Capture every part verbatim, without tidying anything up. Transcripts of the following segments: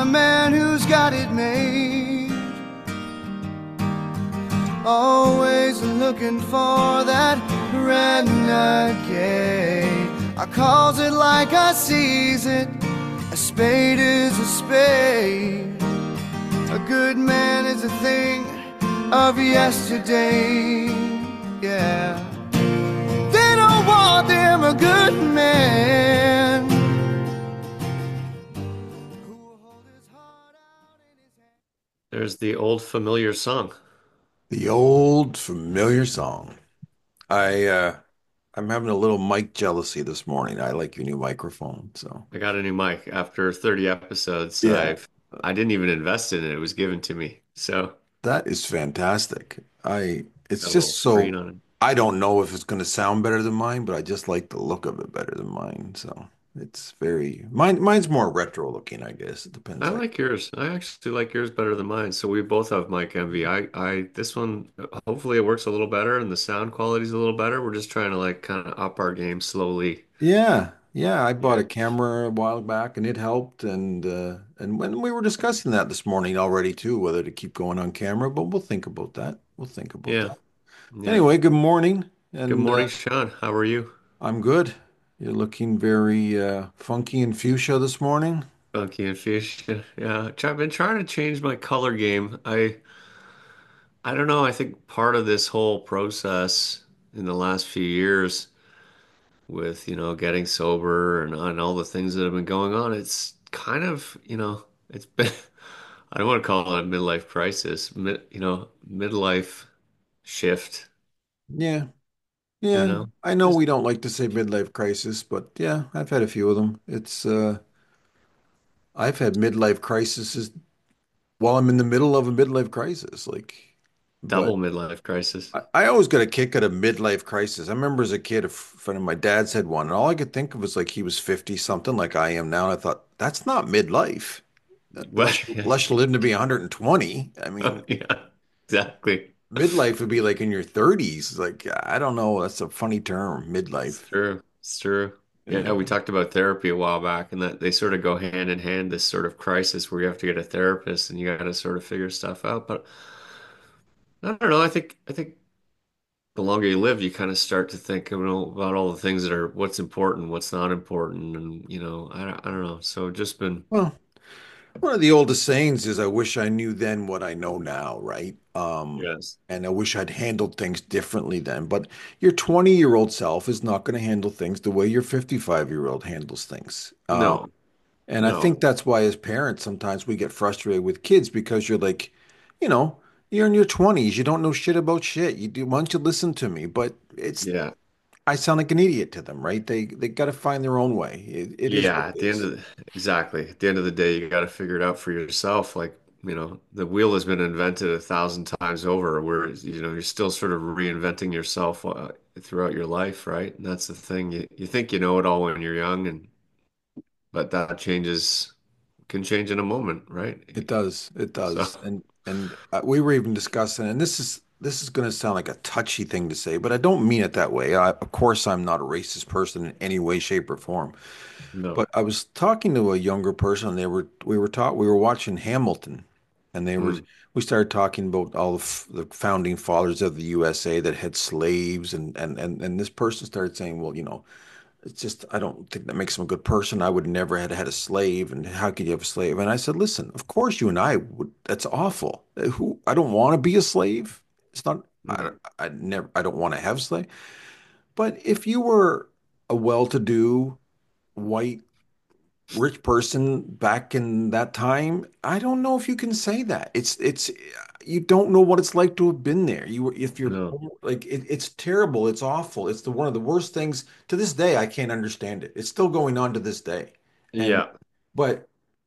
a man who's got it made. Always looking for that renegade. I calls it like I sees it. A spade is a spade. A good man is a thing of yesterday. Yeah. They don't want them a good man. There's the old familiar song. The old familiar song. I uh I'm having a little mic jealousy this morning. I like your new microphone, so I got a new mic after thirty episodes. yeah, I've I didn't even invest in it. It was given to me. So that is fantastic. I it's got a little just screen so on it. I don't know if it's going to sound better than mine, but I just like the look of it better than mine. So it's very mine. Mine's more retro looking, I guess. It depends I how. like yours. I actually like yours better than mine. So we both have mic envy. I I this one hopefully it works a little better and the sound quality's a little better. We're just trying to like kind of up our game slowly. Yeah, yeah. I bought Yeah. a camera a while back, and it helped. And uh, and when we were discussing that this morning already too, whether to keep going on camera, but we'll think about that. We'll think about Yeah. that. Yeah. Anyway, good morning, Good and uh, morning, Sean. How are you? I'm good. You're looking very uh, funky and fuchsia this morning. Funky and fish. Yeah. I've been trying to change my color game. I I don't know. I think part of this whole process in the last few years with, you know, getting sober and, and all the things that have been going on, it's kind of, you know, it's been, I don't want to call it a midlife crisis, mid, you know, midlife shift, Yeah, you yeah. know, I know just we don't like to say midlife crisis, but yeah, I've had a few of them. It's uh, I've had midlife crises while I'm in the middle of a midlife crisis, like, but. double midlife crisis. I, I always got a kick at a midlife crisis. I remember as a kid, a friend of my dad's had one, and all I could think of was like he was fifty something, like I am now. And I thought, that's not midlife. Well, Unless, yeah, unless you live to be one hundred twenty. I mean, yeah, exactly. midlife would be like in your thirties. Like, I don't know. That's a funny term, It's midlife. true. It's true. Yeah, we Yeah. talked about therapy a while back, and that they sort of go hand in hand, this sort of crisis where you have to get a therapist and you got to sort of figure stuff out. But I don't know. I think I think the longer you live, you kind of start to think, you know, about all the things that are what's important, what's not important, and you know, I don't, I don't know. So just been, Well, one of the oldest sayings is, I wish I knew then what I know now, right? Um, yes, and I wish I'd handled things differently then. But your twenty year old self is not going to handle things the way your fifty-five year old handles things. Um, no, and I no, think that's why, as parents, sometimes we get frustrated with kids because you're like, you know, you're in your twenties, you don't know shit about shit. You do, why don't you listen to me? But it's, yeah, I sound like an idiot to them, right? They they got to find their own way. It, it is what yeah. At it the end is. of the, exactly, at the end of the day, you got to figure it out for yourself. Like, you know, the wheel has been invented a thousand times over, whereas, you know, you're still sort of reinventing yourself uh, throughout your life, right? And that's the thing. You you think you know it all when you're young, and but that changes can change in a moment, It right? does. It So, does. And and uh, we were even discussing, and this is this is going to sound like a touchy thing to say, but I don't mean it that way. I, of course, I'm not a racist person in any way, shape, or form. no. But I was talking to a younger person, and they were we were taught we were watching Hamilton, and they were Mm. we started talking about all the, f- the founding fathers of the U S A that had slaves, and and and and this person started saying, well, you know. It's just, I don't think that makes him a good person. I would never have had a slave, and how could you have a slave? And I said, listen, of course you and I would. That's awful. Uh, Who I don't want to be a slave. It's not. I Mm. I never. I don't want to have a slave. But if you were a well-to-do white rich person back in that time, I don't know if you can say that. It's it's you don't know what it's like to have been there. You were if you're No. like it, it's terrible. It's awful. It's the one of the worst things to this day. I can't understand it. It's still going on to this day. And Yeah. but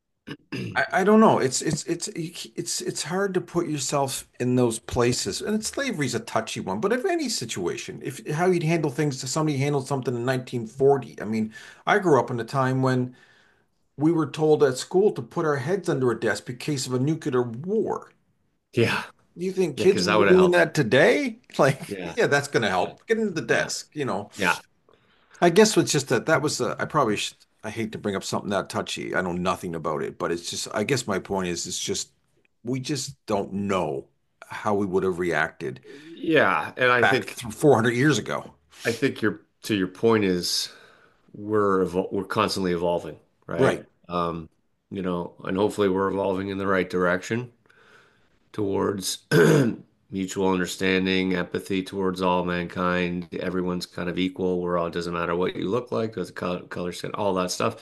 I, I don't know. It's it's it's it's it's hard to put yourself in those places. And slavery's a touchy one. But if any situation, if how you'd handle things to somebody handled something in nineteen forty. I mean, I grew up in a time when we were told at school to put our heads under a desk in case of a nuclear war. Yeah. Do you think Yeah, kids because would that be would have doing helped. that today? Like, Yeah. yeah, that's going to Yeah. help. Get into the Yeah. desk, you know. Yeah. I guess it's just that that was uh, I probably sh I hate to bring up something that touchy. I know nothing about it, but it's just, I guess my point is, it's just, we just don't know how we would have reacted Yeah, and I back think four hundred years ago. I think your to your point is we're evol we're constantly evolving, right? Right. Um, you know, and hopefully we're evolving in the right direction towards mutual understanding, empathy towards all mankind. Everyone's kind of equal. We're all, it doesn't matter what you look like, the color, color skin, all that stuff.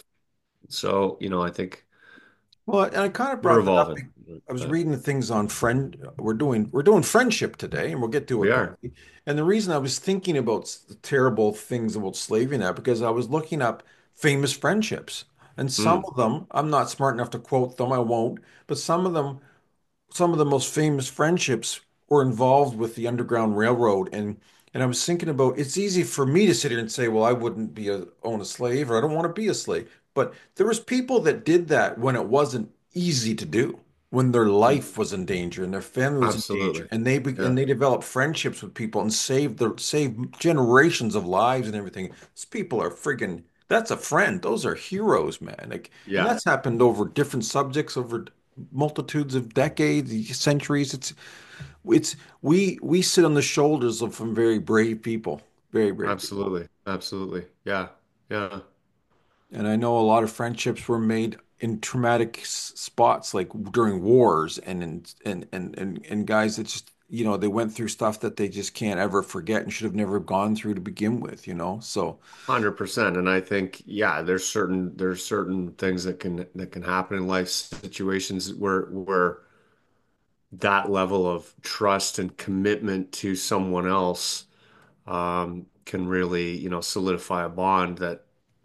So, you know, I think Well, and I kind of we're brought that up. evolving. I was But reading the things on friend. We're doing we're doing friendship today, and we'll get to we it are. probably. And the reason I was thinking about s- the terrible things about slavery now because I was looking up famous friendships, and some Mm, of them I'm not smart enough to quote them. I won't, but some of them some of the most famous friendships were involved with the Underground Railroad. And and I was thinking about it's easy for me to sit here and say, well, I wouldn't be a own a slave or I don't want to be a slave. But there was people that did that when it wasn't easy to do, when their mm, life was in danger and their family was in danger. absolutely. And they be, Yeah. and they developed friendships with people and saved their saved generations of lives and everything. These people are friggin' that's a friend. Those are heroes, man. Like, and Yeah. that's happened over different subjects, over multitudes of decades, centuries. It's it's we we sit on the shoulders of some very brave people, very brave people. Absolutely. Absolutely. Yeah. Yeah. And I know a lot of friendships were made in traumatic s- spots, like during wars, and in, and and and and guys that just you know they went through stuff that they just can't ever forget and should have never gone through to begin with. You know, so one hundred percent. And I think, yeah, there's certain there's certain things that can that can happen in life situations where where that level of trust and commitment to someone else um, can really, you know, solidify a bond that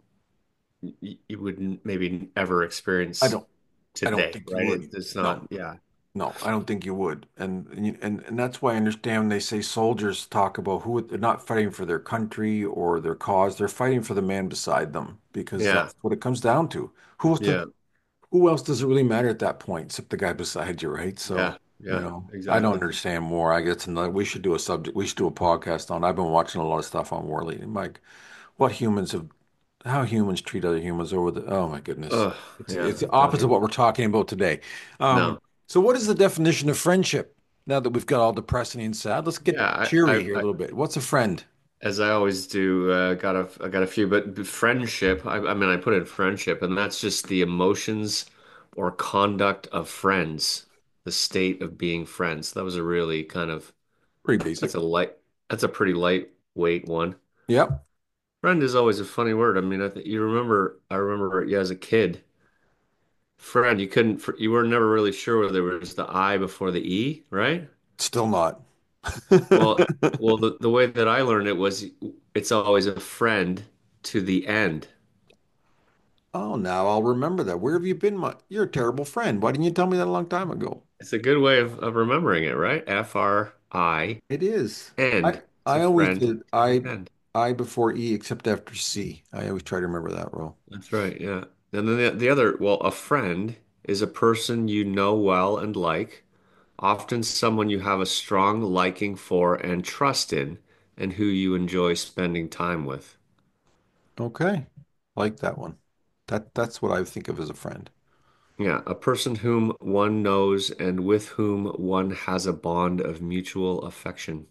y you wouldn't maybe ever I experience don't I don't today, think you right? It's would. it's No. not, yeah, No, I don't think you would. And and you- and, and that's why I understand when they say soldiers talk about who they're not fighting for their country or their cause. They're fighting for the man beside them because yeah, that's what it comes down to. Who else does, yeah, who else does it really matter at that point except the guy beside you, right? So, yeah, you yeah, know, I don't exactly. understand more. I guess another, we should do a subject. We should do a podcast on. I've been watching a lot of stuff on war lately. Mike, what humans have, how humans treat other humans over the, oh my goodness. Oh, It's yeah, it's the don't opposite of even, what we're talking about today. Um, no. so what is the definition of friendship? Now that we've got all depressing and sad, let's get Yeah, I, cheery I, here a I little bit. What's a friend? as I always do, uh, got a, I got a few, but friendship, I, I mean, I put in friendship, and that's just the emotions or conduct of friends, the state of being friends. That was a really kind of, Pretty that's basic. a light, that's a pretty lightweight one. Yep. Friend is always a funny word. I mean, I think you remember, I remember, yeah, as a kid, friend, you couldn't, you were never really sure whether it was the I before the E, right? Still not. Well, well, the, the way that I learned it was it's always a friend to the end. Oh, now I'll remember that. Where have you been, my? You're a terrible friend. Why didn't you tell me that a long time ago? It's a good way of, of remembering it, right? F R I It is. I end. It's a I always friend did to the I end. I before E except after C. I always try to remember that rule. That's right, yeah. And then the, the other, well, a friend is a person you know well and like, often someone you have a strong liking for and trust in, and who you enjoy spending time with. Okay. Like that one. That that's what I think of as a friend. Yeah, a person whom one knows and with whom one has a bond of mutual affection.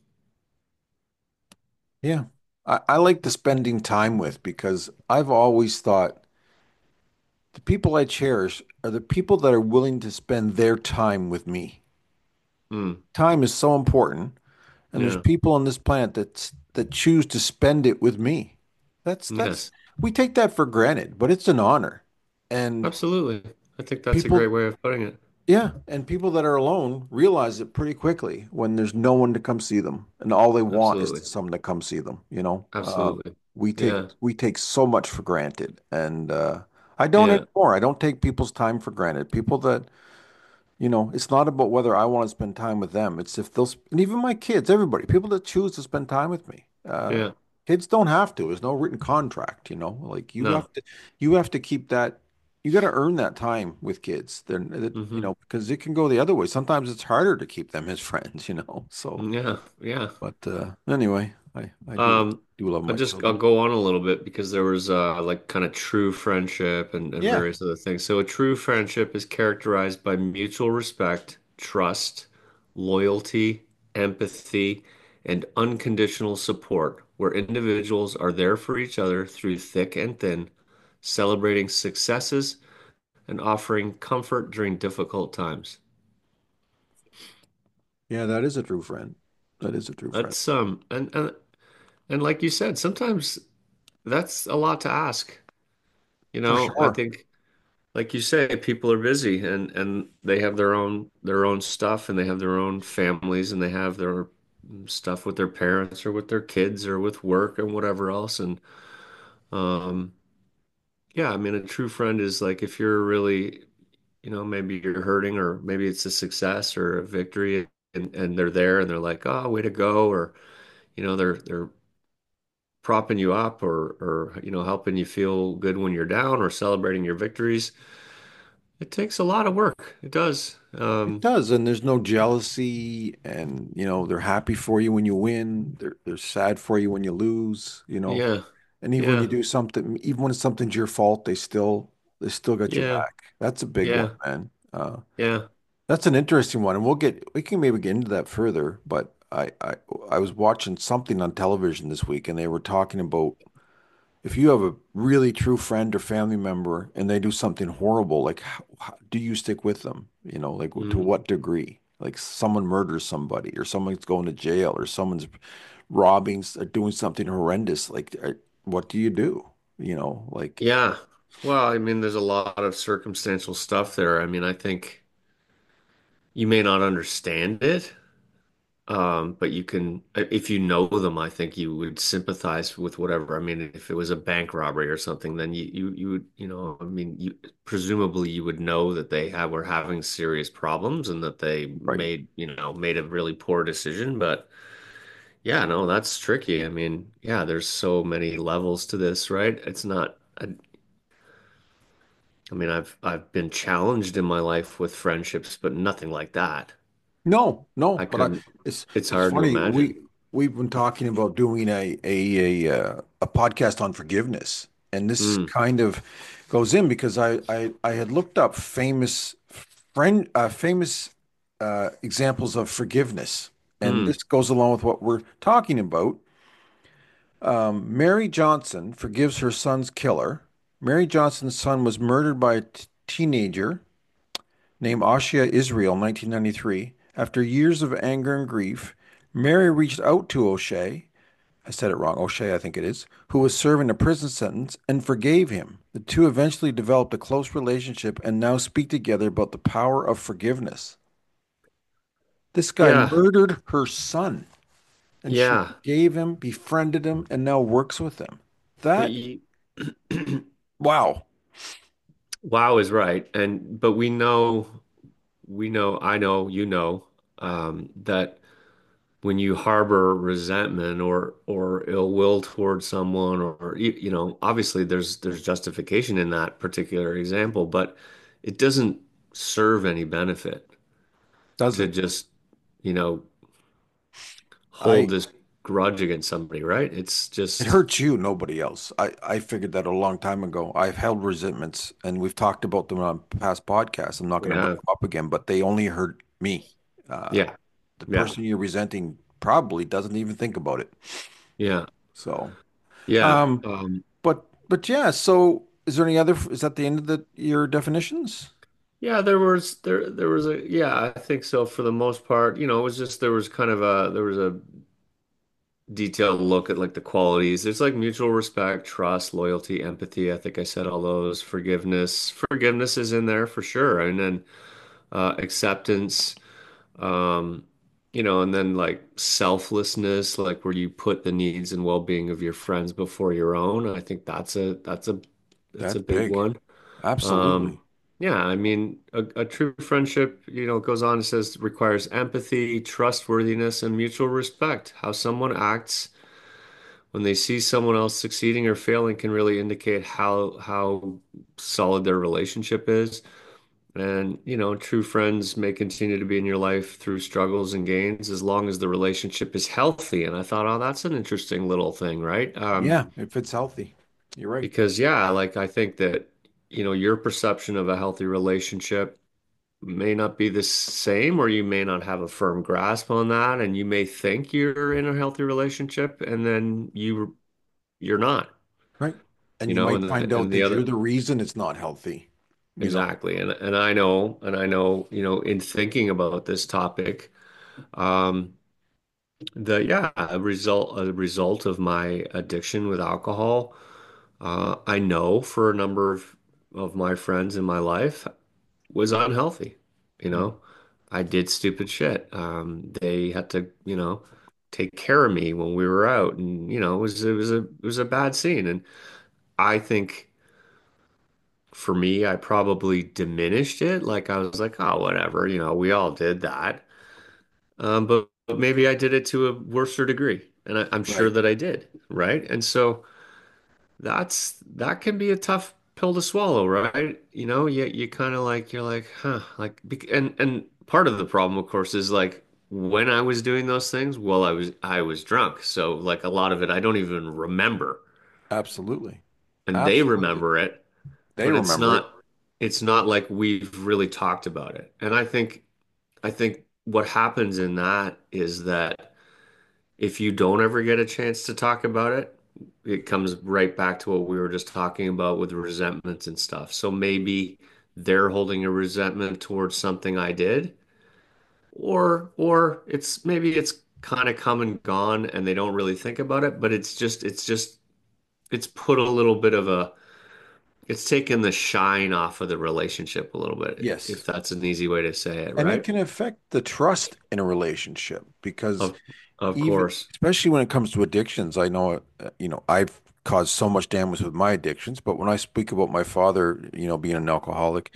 Yeah. I, I like the spending time with because I've always thought the people I cherish are the people that are willing to spend their time with me. Mm, Time is so important, and there's yeah. people on this planet that that choose to spend it with me. That's that's Yes, we take that for granted, but it's an honor. And absolutely. I think that's a great people, way of putting it. yeah, and people that are alone realize it pretty quickly when there's no one to come see them, and all they want is Absolutely. someone to come see them, you know. Um, Absolutely. we take Yeah. we take so much for granted, and uh, I don't Yeah. anymore. I don't take people's time for granted. People that you know, it's not about whether I want to spend time with them. It's if they'll, sp- and even my kids, everybody, people that choose to spend time with me. Uh, Yeah. kids don't have to. There's no written contract, you know. Like you No. have to, you have to keep that. You got to earn that time with kids. Then, that, you Hmm. know, because it can go the other way. Sometimes it's harder to keep them as friends, you know. So, Yeah. Yeah. but uh, anyway, I I do Um, do love I'll my just I'll children. go on a little bit because there was uh like kind of true friendship and, and Yeah, various other things. So a true friendship is characterized by mutual respect, trust, loyalty, empathy, and unconditional support, where individuals are there for each other through thick and thin, celebrating successes and offering comfort during difficult times. yeah, that is a true friend. That is a true friend. That's um and and, and like you said, sometimes that's a lot to ask. You For know, I sure. think like you say, people are busy and and they have their own their own stuff and they have their own families and they have their stuff with their parents or with their kids or with work and whatever else. And um yeah, I mean a true friend is like if you're really, you know, maybe you're hurting or maybe it's a success or a victory and, and they're there and they're like, oh, way to go, or you know, they're they're propping you up or or you know, helping you feel good when you're down or celebrating your victories. It takes a lot of work. It does. It Um, does, and there's no jealousy, and you know they're happy for you when you win. They're they're sad for you when you lose. You know, yeah, and even when you yeah, do something, even when it's something's your fault, they still they still got your yeah, back. That's a big one, yeah, man. Uh, yeah. that's an interesting one, and we'll get we can maybe get into that further. But I I I was watching something on television this week, and they were talking about if you have a really true friend or family member and they do something horrible, like how, how, do you stick with them? You know, like to Mm. what degree? Like someone murders somebody, or someone's going to jail, or someone's robbing, s- or doing something horrendous. Like, uh, what do you do? You know, like Yeah. Well, I mean, there's a lot of circumstantial stuff there. I mean, I think you may not understand it, um, but you can, if you know them, I think you would sympathize with whatever. I mean, if it was a bank robbery or something, then you, you, you would, you know, I mean, you presumably you would know that they have were having serious problems and that they right? made, you know, made a really poor decision, but. Yeah, no, that's tricky. I mean, yeah, there's so many levels to this, right? It's not, I, I mean, I've I've been challenged in my life with friendships, but nothing like that. No, I no, but I, couldn't, it's it's it's hard to funny. imagine. We we've been talking about doing a a a, uh, a podcast on forgiveness, and this Mm, kind of goes in because I I, I had looked up famous friend uh, famous uh, examples of forgiveness, and mm, this goes along with what we're talking about. Um, Mary Johnson forgives her son's killer. Mary Johnson's son was murdered by a t- teenager named Ashia Israel in nineteen ninety-three. After years of anger and grief, Mary reached out to O'Shea, I said it wrong, O'Shea, I think it is, who was serving a prison sentence, and forgave him. The two eventually developed a close relationship and now speak together about the power of forgiveness. This guy yeah, murdered her son, and she yeah. forgave him, befriended him, and now works with him. But That, you, wow. wow is right. And but we know, we know, I know, you know, um, that when you harbor resentment or or ill will towards someone, or you, you know, obviously there's there's justification in that particular example, but it doesn't serve any benefit to Doesn't. just, you know, hold I this grudge against somebody, right? It's It just, hurts you, nobody else. I, I figured that a long time ago. I've held resentments, and we've talked about them on past podcasts. I'm not going to bring yeah, them up again, but they only hurt me. Uh, yeah, the yeah, person you're resenting probably doesn't even think about it. yeah, So, yeah. um, Um, but but yeah. So, is there any other? Is that the end of the your definitions? yeah, there was there there was a yeah, I think so for the most part. You know, it was just there was kind of a there was a detailed look at like the qualities. There's like mutual respect, trust, loyalty, empathy. I think I said all those. Forgiveness. Forgiveness is in there for sure. And then uh, acceptance, um, you know, and then like selflessness, like where you put the needs and well-being of your friends before your own. I think that's a that's a that's That's a big big. one. Um, Absolutely. yeah, I mean, a, a true friendship, you know, goes on and says requires empathy, trustworthiness, and mutual respect. How someone acts when they see someone else succeeding or failing can really indicate how how solid their relationship is. And, you know, true friends may continue to be in your life through struggles and gains as long as the relationship is healthy. And I thought, oh, that's an interesting little thing, right? Um, Yeah, if it's healthy. You're right. because yeah, like I think that, you know, your perception of a healthy relationship may not be the same, or you may not have a firm grasp on that, and you may think you're in a healthy relationship, and then you you're not, Right. And you you know, might and find the, out and the that you're other the reason it's not healthy, you know? exactly, and and I know, and I know, you know, in thinking about this topic, um, the yeah, a result a result of my addiction with alcohol, uh, I know for a number of of my friends in my life was unhealthy. You Mm. know, I did stupid shit. Um, they had to, you know, take care of me when we were out, and you know, it was it was a it was a bad scene. And I think for me, I probably diminished it. Like I was like, oh, whatever, you know, we all did that. Um, but, but maybe I did it to a worser degree, and I, I'm sure Right. that I did, right? And so. That's that can be a tough pill to swallow, right? You know, you you kind of like you're like, huh, like bec- and and part of the problem, of course, is like when I was doing those things, well, I was I was drunk. So like a lot of it I don't even remember. Absolutely. And they Absolutely. remember it, They but it's remember it. not it's not like we've really talked about it. And I think I think what happens in that is that if you don't ever get a chance to talk about it, it comes right back to what we were just talking about with resentment and stuff. So maybe they're holding a resentment towards something I did, or or it's maybe it's kind of come and gone and they don't really think about it, but it's just it's just it's put a little bit of a it's taken the shine off of the relationship a little bit, if Yes. that's an easy way to say it, And it right? can affect the trust in a relationship because Of of even, course. especially when it comes to addictions, I know, uh, you know, I've caused so much damage with my addictions, but when I speak about my father, you know, being an alcoholic,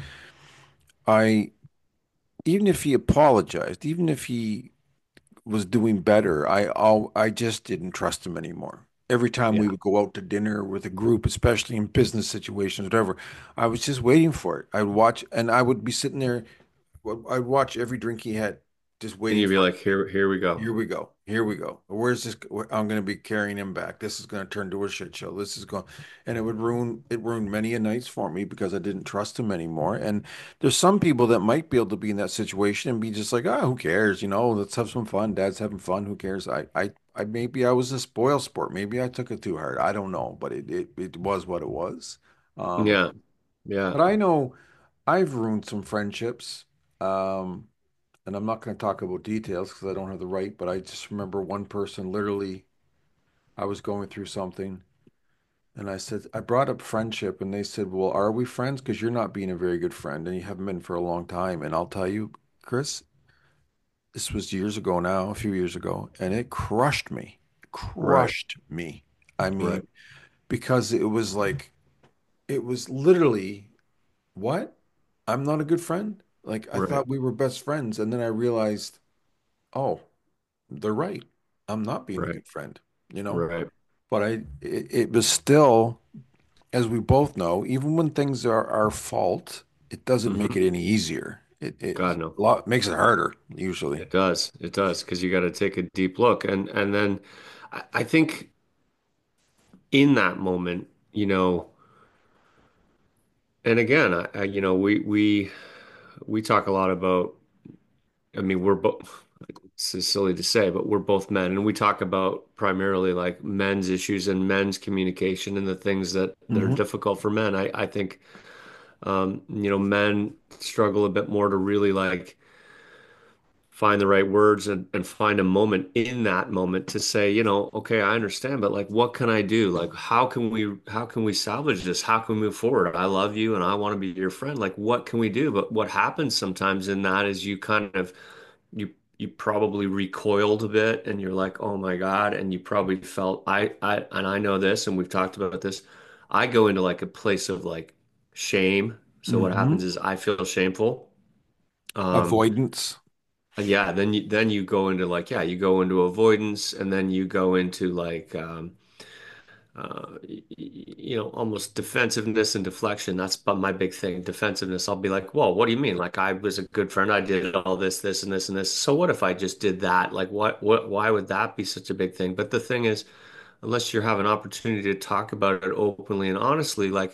I, even if he apologized, even if he was doing better, I, all, I just didn't trust him anymore. Every time we Yeah. would go out to dinner with a group, especially in business situations, whatever, I was just waiting for it. I would watch, and I would be sitting there. Well, I'd watch every drink he had, just And waiting you'd be for it. like, here here we go. Here we go. Here we go. Where's this? I'm going to be carrying him back. This is going to turn to a shit show. This is going, and it would ruin. It ruined many a nights for me because I didn't trust him anymore. And there's some people that might be able to be in that situation and be just like, oh, who cares? You know, let's have some fun. Dad's having fun. Who cares? I, I, I maybe I was a spoil sport. Maybe I took it too hard. I don't know, but it, it, it was what it was. Um, Yeah. Yeah. but I know I've ruined some friendships. Um, and I'm not going to talk about details because I don't have the right, but I just remember one person literally, I was going through something and I said, I brought up friendship and they said, well, are we friends? Because you're not being a very good friend and you haven't been for a long time. And I'll tell you, Chris, this was years ago now, a few years ago, and it crushed me, Right. crushed me. I Right. mean, because it was like, it was literally, what? I'm not a good friend? Like, I Right. thought we were best friends. And then I realized, oh, they're right. I'm not being a Right. good friend, you know? Right. But I it, it was still, as we both know, even when things are our fault, it doesn't make Hmm. it any easier. It it God, no. a lot makes it harder usually. It does. It does. Because you got to take a deep look. And and then I, I think in that moment, you know, and again, I, I you know, we we we talk a lot about, I mean, we're both, it's silly to say, but we're both men, and we talk about primarily like men's issues and men's communication and the things that that are Hmm. difficult for men. I I think um, you know, men struggle a bit more to really like find the right words and, and find a moment in that moment to say, you know, okay, I understand, but like, what can I do? Like, how can we, how can we salvage this? How can we move forward? I love you and I want to be your friend. Like, what can we do? But what happens sometimes in that is you kind of, you, you probably recoiled a bit and you're like, oh my God. And you probably felt, I, I, and I know this, and we've talked about this. I go into like a place of like shame. So what Hmm. happens is I feel shameful. Um, Avoidance. yeah, then you then you go into like yeah, you go into avoidance and then you go into like um uh, you know, almost defensiveness and deflection. That's but my big thing, defensiveness. I'll be like, "Whoa, what do you mean? Like I was a good friend. I did all this, this, and this, and this. So what if I just did that? Like what, what, why would that be such a big thing?" But the thing is, unless you have an opportunity to talk about it openly and honestly, like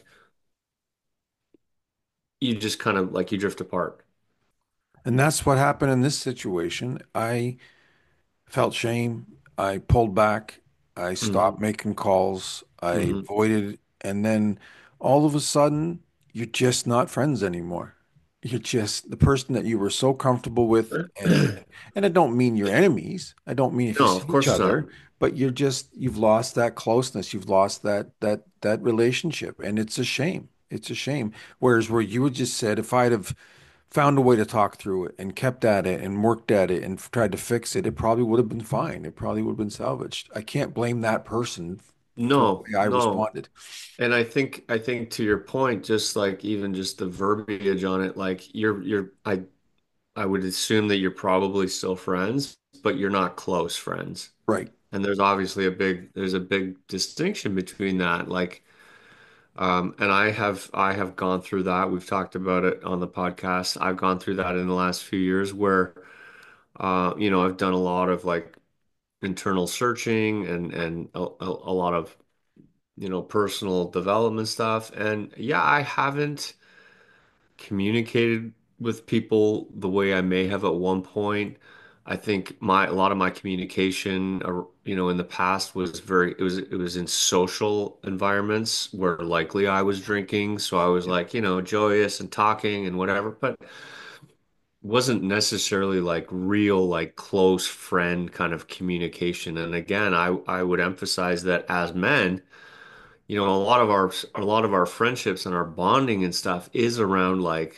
you just kind of like you drift apart. And that's what happened in this situation. I felt shame. I pulled back. I Hmm. stopped making calls. I Hmm. avoided, and then all of a sudden, you're just not friends anymore. You're just the person that you were so comfortable with, and and I don't mean you're enemies. I don't mean if you No, see of each course not. other, but you're just you've lost that closeness. You've lost that that that relationship, and it's a shame. It's a shame. Whereas where you would just said, if I'd have found a way to talk through it and kept at it and worked at it and tried to fix it, it probably would have been fine. It probably would have been salvaged. I can't blame that person for the No, way I no. responded. And I think I think to your point, just like even just the verbiage on it, like you're you're I I would assume that you're probably still friends, but you're not close friends. Right. And there's obviously a big there's a big distinction between that. Like um and I have I have gone through that. We've talked about it on the podcast. I've gone through that in the last few years where uh you know, I've done a lot of like internal searching and and a, a, a lot of you know, personal development stuff. And yeah, I haven't communicated with people the way I may have at one point. I think my a lot of my communication, uh, you know, in the past was very it was it was in social environments where likely I was drinking, so I was Yep. like, you know, joyous and talking and whatever, but wasn't necessarily like real like close friend kind of communication. And again, I I would emphasize that as men, you know, a lot of our a lot of our friendships and our bonding and stuff is around like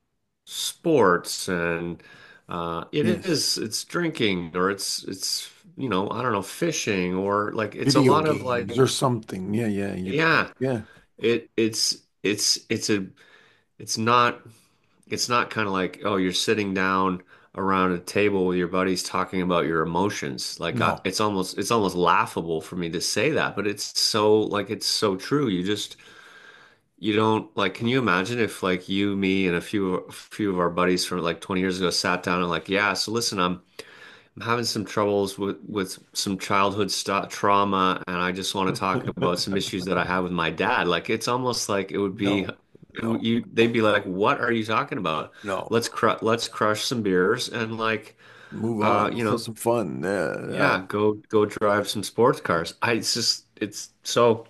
sports and uh it Yes. is it's drinking or it's it's you know, I don't know, fishing or like it's a Video lot of like games or something. Yeah, yeah. You yeah, yeah. it it's it's it's a it's not it's not kind of like oh you're sitting down around a table with your buddies talking about your emotions like I, No. it's almost it's almost laughable for me to say that but it's so like it's so true you just you don't like, can you imagine if like you, me, and a few a few of our buddies from like twenty years ago sat down and like, yeah, so listen, I'm I'm having some troubles with with some childhood stu trauma, and I just want to talk about some issues that I have with my dad. Like, it's almost like it would be, No. it would- No. you they'd be like, what are you talking about? No. Let's cru let's crush some beers and like, Move uh, on. you Let's have know, some fun. Yeah. yeah, Um, go go drive some sports cars. I it's just it's so,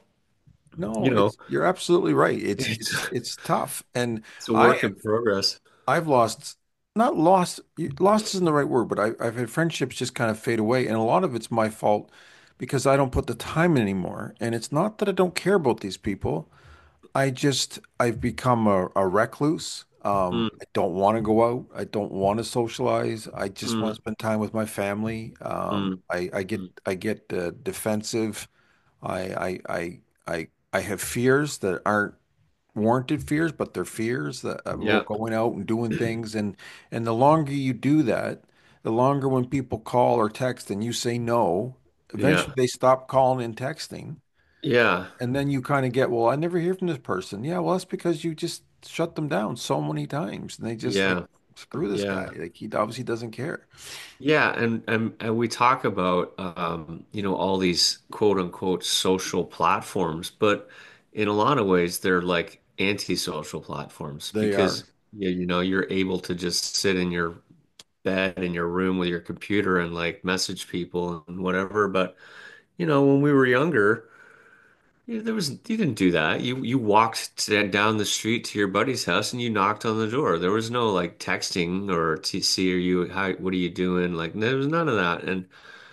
you no, know, it's you're absolutely right. It's it's it's it's tough. And it's a I work in progress. I've lost, not lost, lost isn't the right word, but I, I've had friendships just kind of fade away. And a lot of it's my fault because I don't put the time in anymore. And it's not that I don't care about these people. I just, I've become a, a recluse. Um, Mm, I don't want to go out. I don't want to socialize. I just want mm. to spend time with my family. Um, Mm, I, I get, mm. I get uh, defensive. I, I, I, I, I have fears that aren't warranted fears, but they're fears that Yeah, about going out and doing things. And and the longer you do that, the longer when people call or text and you say no, eventually yeah, they stop calling and texting. yeah, And then you kind of get, well, I never hear from this person. Yeah, well, that's because you just shut them down so many times. And they just like, yeah, screw this guy. yeah, Like he obviously doesn't care. yeah. And and and we talk about um, you know, all these quote unquote social platforms, but in a lot of ways they're like anti-social platforms They are. because yeah, you know, you're able to just sit in your bed in your room with your computer and like message people and whatever. But you know, when we were younger. Yeah, there was you didn't do that. You you walked to, down the street to your buddy's house and you knocked on the door. There was no like texting or T C or you how what are you doing? Like there was none of that. And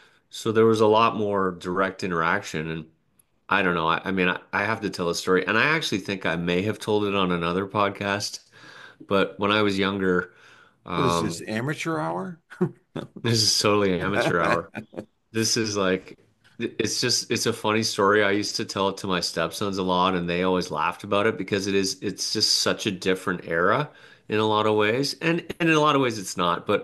so there was a lot more direct interaction. And I don't know. I, I mean, I, I have to tell a story, and I actually think I may have told it on another podcast. But when I was younger, What is this, um, amateur hour? this is totally amateur hour. This is like, it's just, it's a funny story. I used to tell it to my stepsons a lot, and they always laughed about it because it is, it's just such a different era in a lot of ways. And, and in a lot of ways, it's not. But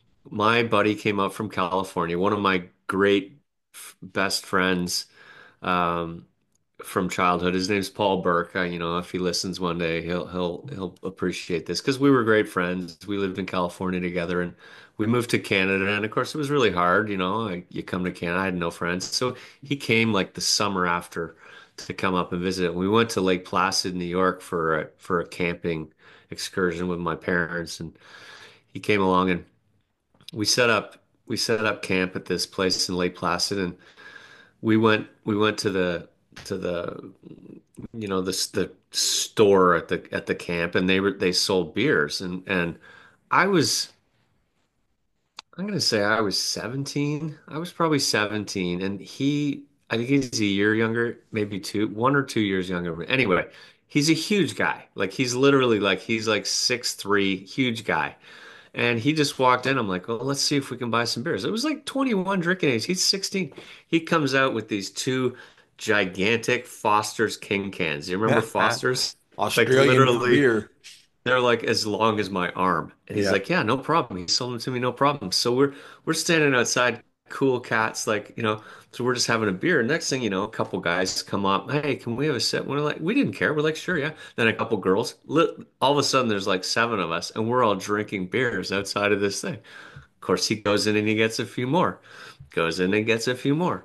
my buddy came up from California, one of my great f- best friends. Um, from childhood. His name's Paul Burke. I, you know, if he listens one day, he'll he'll he'll appreciate this because we were great friends. We lived in California together, and we moved to Canada. And of course, it was really hard. You know, like, you come to Canada, I had no friends, so he came like the summer after to come up and visit. We went to Lake Placid, New York, for a, for a camping excursion with my parents, and he came along and we set up we set up camp at this place in Lake Placid, and we went we went to the to the you know this the store at the at the camp, and they were they sold beers, and and I was I'm gonna say I was seventeen. I was probably seventeen, and he I think he's a year younger, maybe two, one or two years younger. Anyway, he's a huge guy. Like he's literally like he's like six three, huge guy. And he just walked in. I'm like, well, let's see if we can buy some beers. It was like twenty-one drinking age. He's sixteen. He comes out with these two gigantic Foster's King cans. You remember Foster's? Like Australian literally, beer. they're like as long as my arm. And he's Yeah. like, yeah, no problem. He sold them to me, no problem. So we're we're standing outside, cool cats, like, you know, so we're just having a beer. Next thing you know, a couple guys come up, hey, can we have a sip? We're like, we didn't care. We're like, sure, yeah. Then a couple girls. Lit, all of a sudden there's like seven of us, and we're all drinking beers outside of this thing. Of course, he goes in and he gets a few more. Goes in and gets a few more.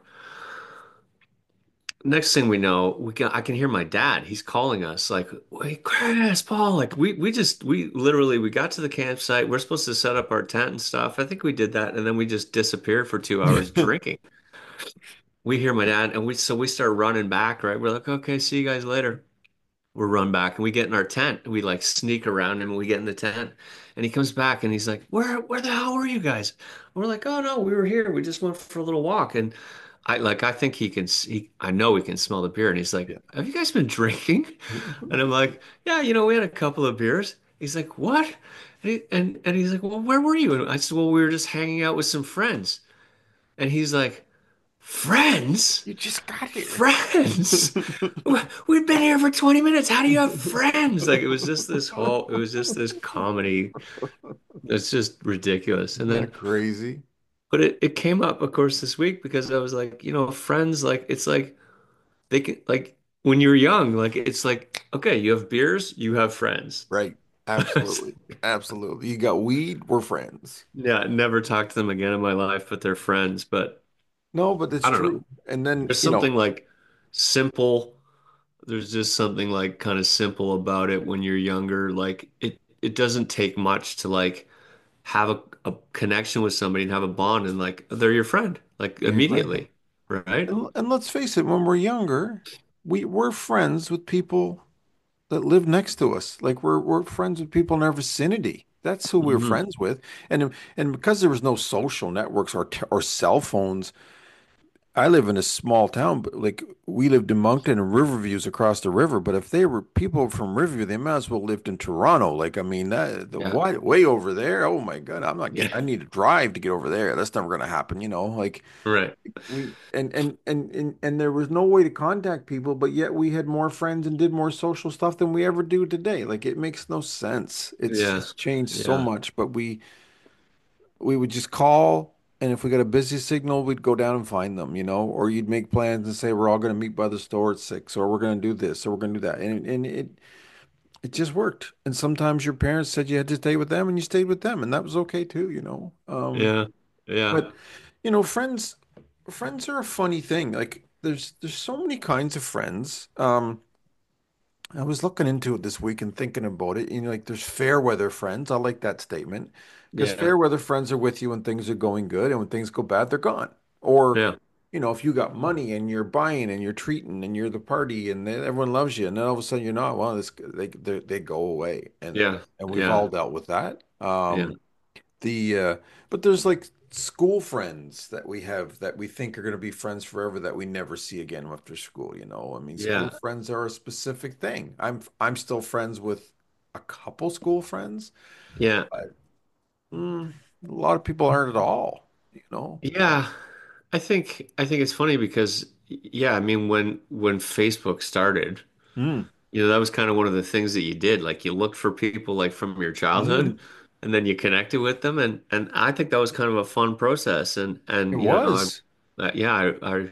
Next thing we know, we got, I can hear my dad. He's calling us like, "Wait, Chris, Paul!" Like we we just we literally we got to the campsite. We're supposed to set up our tent and stuff. I think we did that, and then we just disappeared for two hours drinking. We hear my dad, and we so we start running back. Right, we're like, "Okay, see you guys later." We run back and we get in our tent. We like sneak around him and we get in the tent. And he comes back and he's like, Where where the hell were you guys? And we're like, Oh no, we were here. We just went for a little walk. And I like I think he can see I know he can smell the beer. And he's like, Yeah. Have you guys been drinking? And I'm like, Yeah, you know, we had a couple of beers. He's like, What? And he, and, and he's like, Well, where were you? And I said, Well, we were just hanging out with some friends. And he's like, Friends? You just got here. Friends? We've been here for twenty minutes. How do you have friends? Like it was just this whole, it was just this comedy. It's just ridiculous. Isn't And that then, crazy? but it, it came up, of course, this week because I was like, you know, friends, like, it's like, they can, like, when you're young, like, it's like, okay, you have beers, you have friends. Right. Absolutely. Absolutely. You got weed, we're friends. Yeah, never talk to them again in my life, but they're friends. But No, but it's I don't know. true. And then, There's you know, something like simple. There's just something like kind of simple about it when you're younger. Like it, it doesn't take much to like have a, a connection with somebody and have a bond and like they're your friend, like they're your friend. immediately, right? And, and let's face it, when we're younger, we we're friends with people that live next to us. Like we're we're friends with people in our vicinity. That's who we're Hmm. friends with. And and because there was no social networks or t- or cell phones, I live in a small town, but like we lived in Moncton and Riverview's across the river. But if they were people from Riverview, they might as well lived in Toronto. Like I mean, that the Yeah. way, way over there. Oh my God, I'm not getting. Yeah. I need to drive to get over there. That's never going to happen. You know, like Right. we and, and and and and there was no way to contact people, but yet we had more friends and did more social stuff than we ever do today. Like it makes no sense. It's Yeah. just changed so Yeah. much. But we we would just call, and if we got a busy signal, we'd go down and find them, you know, or you'd make plans and say we're all going to meet by the store at six, or we're going to do this, or we're going to do that, and and it it just worked. And sometimes your parents said you had to stay with them, and you stayed with them, and that was okay too, you know. Um, Yeah. Yeah. but you know, friends friends are a funny thing. Like there's there's so many kinds of friends. Um, I was looking into it this week and thinking about it. You know, like there's fair weather friends. I like that statement because Yeah. fair weather friends are with you when things are going good, and when things go bad, they're gone. Or, Yeah. you know, if you got money and you're buying and you're treating and you're the party and then everyone loves you, and then all of a sudden you're not, well, this they they, they go away, and Yeah. and we've Yeah. all dealt with that. Yeah. Um, the uh, but there's like school friends that we have that we think are going to be friends forever that we never see again after school, you know. I mean, school Yeah. friends are a specific thing. I'm I'm still friends with a couple school friends, Yeah. but mm, a lot of people aren't at all, you know. Yeah. I think I think it's funny because yeah, I mean when when Facebook started, Mm. you know, that was kind of one of the things that you did. Like you looked for people like from your Mm. childhood and then you connected with them and and I think that was kind of a fun process and It and you know, was. I uh, yeah, I, I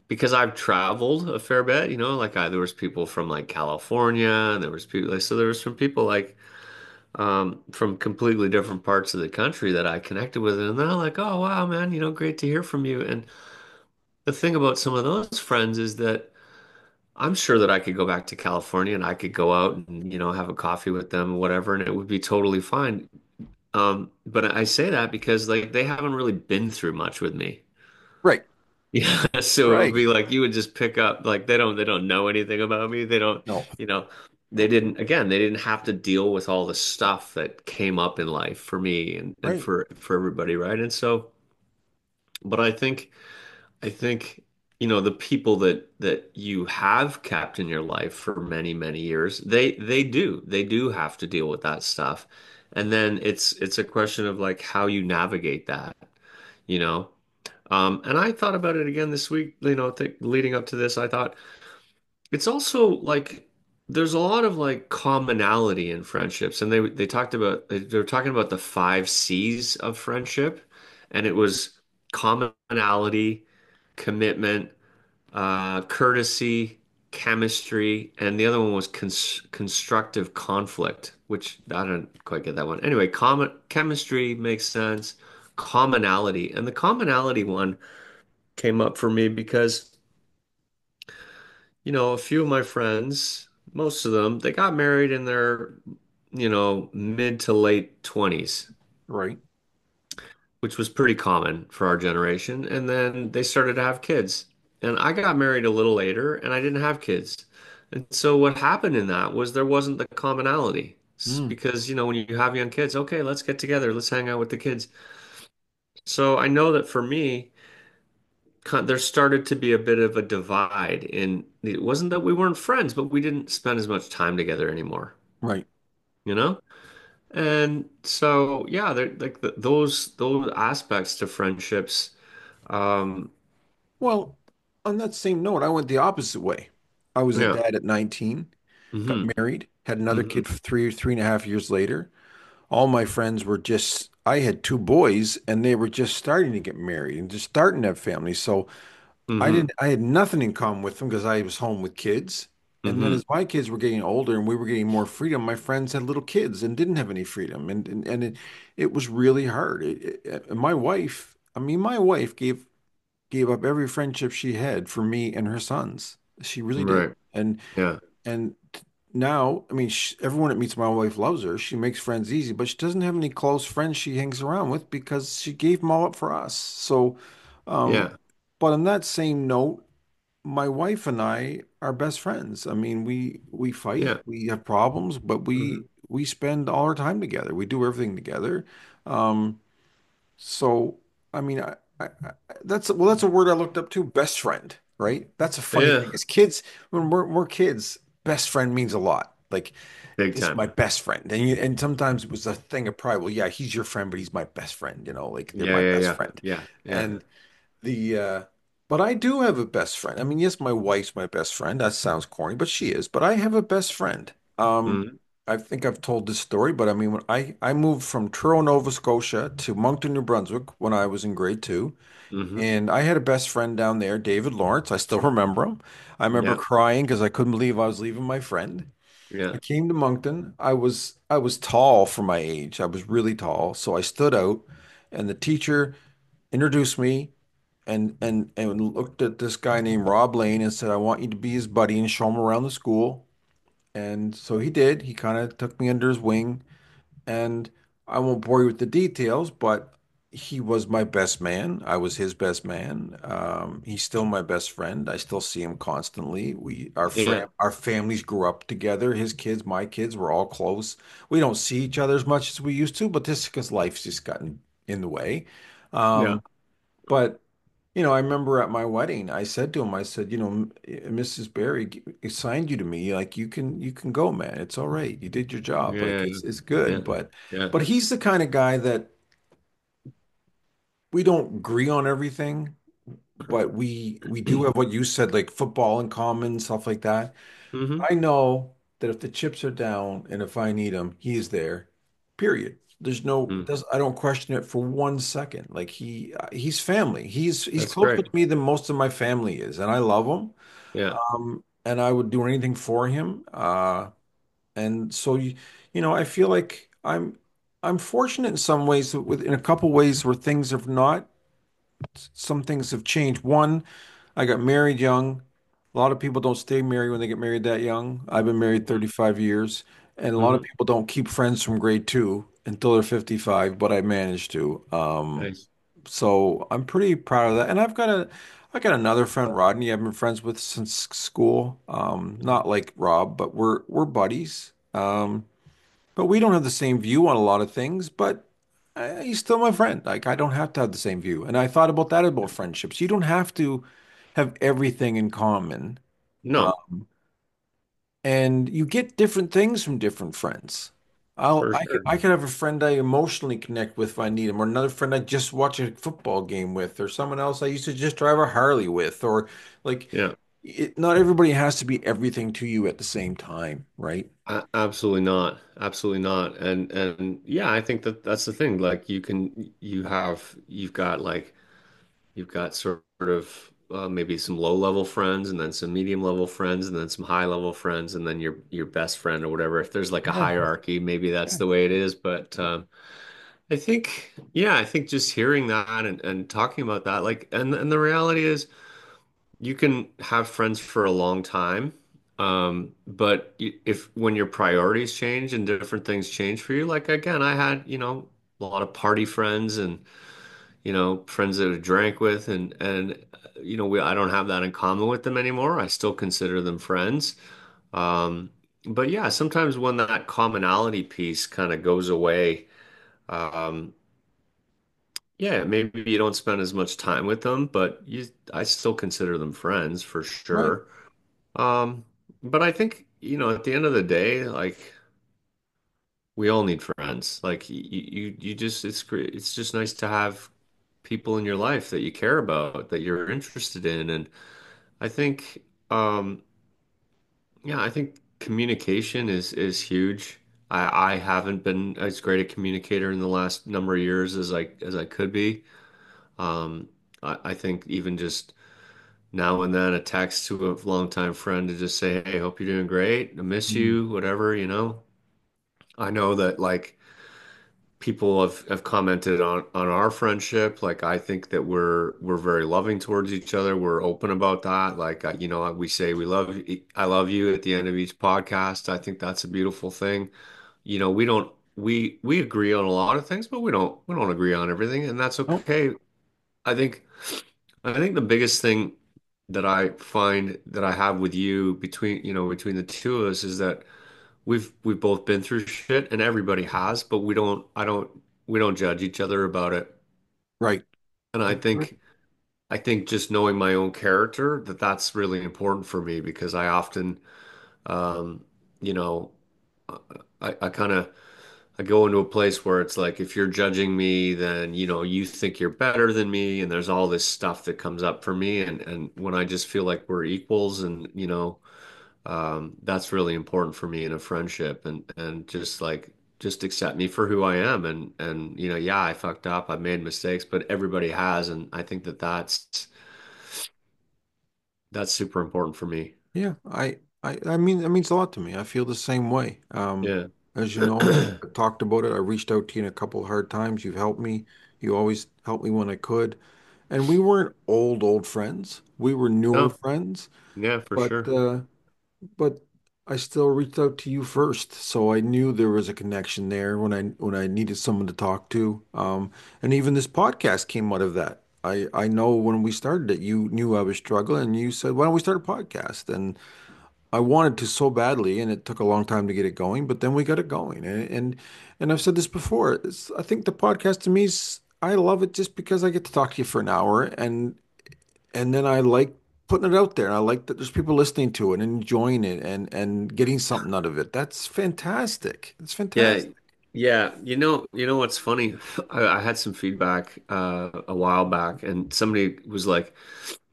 because I've traveled a fair bit, you know, like I, there was people from like California, and there was people like, so there was some people like um, from completely different parts of the country that I connected with, and they're like, "Oh wow, man, you know, great to hear from you." And the thing about some of those friends is that I'm sure that I could go back to California and I could go out and, you know, have a coffee with them or whatever, and it would be totally fine. Um, but I say that because like they haven't really been through much with me. Right. Yeah, so it would Right. be like you would just pick up like they don't they don't know anything about me. They don't, No. you know, they didn't again, they didn't have to deal with all the stuff that came up in life for me and and Right. for for everybody, right? And so, but I think I think you know the people that that you have kept in your life for many many years, they they do they do have to deal with that stuff. And then it's it's a question of like how you navigate that, you know. Um, and I thought about it again this week, you know, th leading up to this, I thought it's also like there's a lot of like commonality in friendships. And they they talked about they, they were talking about the five C's of friendship, and it was commonality, commitment, uh, courtesy, chemistry, and the other one was cons constructive conflict, which I don't quite get that one. Anyway, common chemistry makes sense. Commonality, and the commonality one came up for me because, you know, a few of my friends, most of them, they got married in their, you know, mid to late twenties, Right. which was pretty common for our generation. And then they started to have kids. And I got married a little later and I didn't have kids. And so what happened in that was there wasn't the commonality. S- Mm. Because, you know, when you have young kids, okay, let's get together, let's hang out with the kids. So I know that for me, kind- there started to be a bit of a divide in it wasn't that we weren't friends, but we didn't spend as much time together anymore, Right. you know? And so, yeah, they're like th those those aspects to friendships. Um, Well, on that same note, I went the opposite way. I was a yeah. dad at nineteen, got Hmm. married, had another Hmm. kid for three, three and a half years later. All my friends were just, I had two boys and they were just starting to get married and just starting to have families. So I Hmm. didn't, I had nothing in common with them because I was home with kids. And then Hmm. as my kids were getting older and we were getting more freedom, my friends had little kids and didn't have any freedom. And, and, and it, it was really hard. It, it, and my wife, I mean, my wife gave gave up every friendship she had for me and her sons. She really did. Right. And Yeah. and now, I mean, sh everyone that meets my wife loves her. She makes friends easy, but she doesn't have any close friends she hangs around with because she gave them all up for us. So, um, Yeah. but on that same note, my wife and I are best friends. I mean, we we fight, Yeah. we have problems, but Hmm. we we spend all our time together. We do everything together. Um, so, I mean, I, I, I, that's well, that's a word I looked up too, best friend, right? That's a funny thing. Yeah. As kids, when we're, we're kids, best friend means a lot. Like, Big this is time. my best friend, and you, and sometimes it was a thing of pride. Well, yeah, he's your friend, but he's my best friend. You know, like they're Yeah. my Yeah. best Yeah. friend. Yeah. Yeah. And the, uh, but I do have a best friend. I mean, yes, my wife's my best friend. That sounds corny, but she is. But I have a best friend. Um, Hmm. I think I've told this story, but I mean, when I I moved from Truro, Nova Scotia to Moncton, New Brunswick when I was in grade two, Hmm. and I had a best friend down there, David Lawrence. I still remember him. I remember Yeah. crying because I couldn't believe I was leaving my friend. Yeah. I came to Moncton. I was I was tall for my age. I was really tall, so I stood out, and the teacher introduced me and and and looked at this guy named Rob Lane and said, "I want you to be his buddy and show him around the school." And so he did. He kind of took me under his wing, and I won't bore you with the details, but he was my best man. I was his best man. Um, he's still my best friend. I still see him constantly. We our Yeah. fam our families grew up together. His kids, my kids, were all close. We don't see each other as much as we used to, but this because life's just gotten in the way. Yeah. Um, but you know, I remember at my wedding, I said to him, I said, you know, missus Barry g- assigned you to me. Like you can, you can go, man. It's all right. You did your job. Like Yeah. it's, it's Yeah. good. But, Yeah. but he's the kind of guy that we don't agree on everything, but we, we do have what you said, like football in common, stuff like that. Hmm. I know that if the chips are down and if I need him, he is there, period. There's no, Mm, does I don't question it for one second. Like he uh, he's family. He's he's that's closer to great. me than most of my family is, and I love him. Yeah. Um, and I would do anything for him. Uh, and so you you know, I feel like I'm I'm fortunate in some ways with in a couple ways where things have not some things have changed. One, I got married young. A lot of people don't stay married when they get married that young. I've been married thirty-five years, and a lot of Hmm. people don't keep friends from grade two until they're fifty-five, but I managed to. Um, Nice. so I'm pretty proud of that. And I've got a I got another friend, Rodney, I've been friends with since school. Um, not like Rob, but we're we're buddies. Um, but we don't have the same view on a lot of things, but uh, he's still my friend. Like I don't have to have the same view. And I thought about that about friendships. You don't have to have everything in common. No, Um, and you get different things from different friends. I'll for I could sure. I could have a friend I emotionally connect with if I need him, or another friend I just watch a football game with, or someone else I used to just drive a Harley with, or like Yeah. it, not everybody has to be everything to you at the same time, right? A- Absolutely not. Absolutely not. And and yeah, I think that that's the thing. Like you can you have you've got like you've got sort of uh, maybe some low level friends and then some medium level friends and then some high level friends and then your your best friend or whatever. If there's like a Yeah, hierarchy, maybe that's yeah, the way it is. But um, I think yeah, I think just hearing that and, and talking about that, like and and the reality is you can have friends for a long time. Um, but y- if when your priorities change and different things change for you, like again, I had, you know, a lot of party friends and, you know, friends that I drank with and and uh, you know, we I don't have that in common with them anymore. I still consider them friends. Um, but yeah, sometimes when that commonality piece kind of goes away, um, yeah, maybe you don't spend as much time with them, but you I still consider them friends for right. sure. Um, but I think, you know, at the end of the day, like we all need friends. Like you, you, you just, it's great. It's just nice to have people in your life that you care about, that you're interested in. And I think, um, yeah, I think communication is, is huge. I, I haven't been as great a communicator in the last number of years as I, as I could be. Um, I, I think even just now and then a text to a longtime friend to just say, hey, hope you're doing great. I miss Mm. you, whatever, you know. I know that like people have, have commented on on our friendship. Like I think that we're we're very loving towards each other. We're open about that. Like I, you know, we say we love you- I love you at the end of each podcast. I think that's a beautiful thing. You know, we don't we we agree on a lot of things, but we don't we don't agree on everything, and that's Oh, okay. I think I think the biggest thing that I find that I have with you between, you know, between the two of us is that we've we've both been through shit and everybody has, but we don't I don't we don't judge each other about it. right. And I Right. think I think just knowing my own character that that's really important for me because I often um you know I I kind of I go into a place where it's like if you're judging me, then you know you think you're better than me, and there's all this stuff that comes up for me, and and when I just feel like we're equals, and you know um, that's really important for me in a friendship, and and just like just accept me for who I am, and and you know yeah I fucked up, I made mistakes, but everybody has, and I think that that's that's super important for me. Yeah, I, I, I mean, that means a lot to me. I feel the same way. Um, Yeah. as you know, I talked about it. I reached out to you in a couple of hard times. You've helped me. You always helped me when I could. And we weren't old, old friends. We were newer No, friends, yeah, for but sure. uh, but I still reached out to you first, so I knew there was a connection there when I when I needed someone to talk to. Um, and even this podcast came out of that. I I know when we started it, you knew I was struggling, and you said, "Why don't we start a podcast?" And I wanted to so badly, and it took a long time to get it going, but then we got it going. And and, and I've said this before. It's, I think the podcast to me is I love it just because I get to talk to you for an hour, and and then I like putting it out there. I like that there's people listening to it and enjoying it and and getting something out of it. That's fantastic. It's Yeah, fantastic. yeah. You know, you know what's funny? I, I had some feedback uh, a while back, and somebody was like,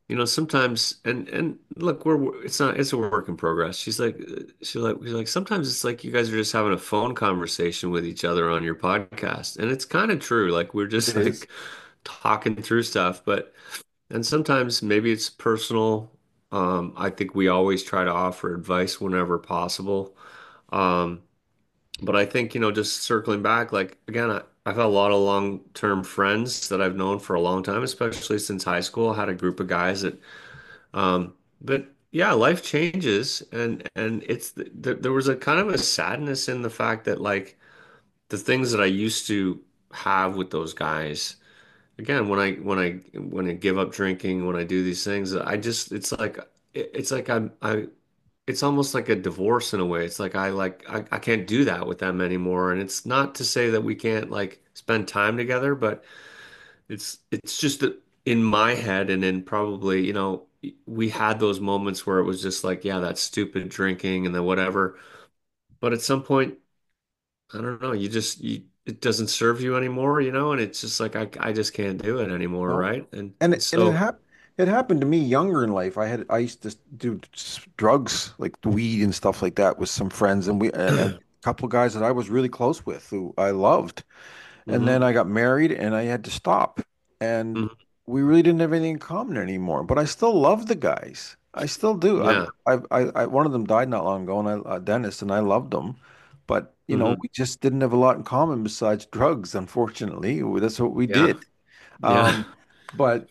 you know, sometimes, and and look, we're it's not it's a work in progress. She's like, she's like, she's like, sometimes it's like you guys are just having a phone conversation with each other on your podcast, and it's kind of true. Like we're just It is. like talking through stuff, but and sometimes maybe it's personal. Um, I think we always try to offer advice whenever possible. Um, but I think, you know, just circling back, like again, I, I've had a lot of long-term friends that I've known for a long time, especially since high school. I had a group of guys that um, but yeah, life changes, and and it's th there was a kind of a sadness in the fact that like the things that I used to have with those guys. Again, when I when I when I give up drinking, when I do these things, I just it's like it- it's like I'm I it's almost like a divorce in a way. It's like I like I, I can't do that with them anymore. And it's not to say that we can't like spend time together, but it's it's just that in my head and in probably, you know, we had those moments where it was just like, yeah, that's stupid drinking and then whatever. But at some point, I don't know, you just you it doesn't serve you anymore, you know, and it's just like I I just can't do it anymore, No. right? And And it, and it so hap it happened to me younger in life. I had I used to do s- drugs like weed and stuff like that with some friends, and we and, and a couple of guys that I was really close with who I loved. And then hmm I got married and I had to stop. And hmm we really didn't have anything in common anymore. But I still love the guys. I still do. I, yeah. I, I, I one of them died not long ago, and I, uh, Dennis, and I loved him. But you know, hmm we just didn't have a lot in common besides drugs. Unfortunately, that's what we Yeah. did. Yeah. Um, but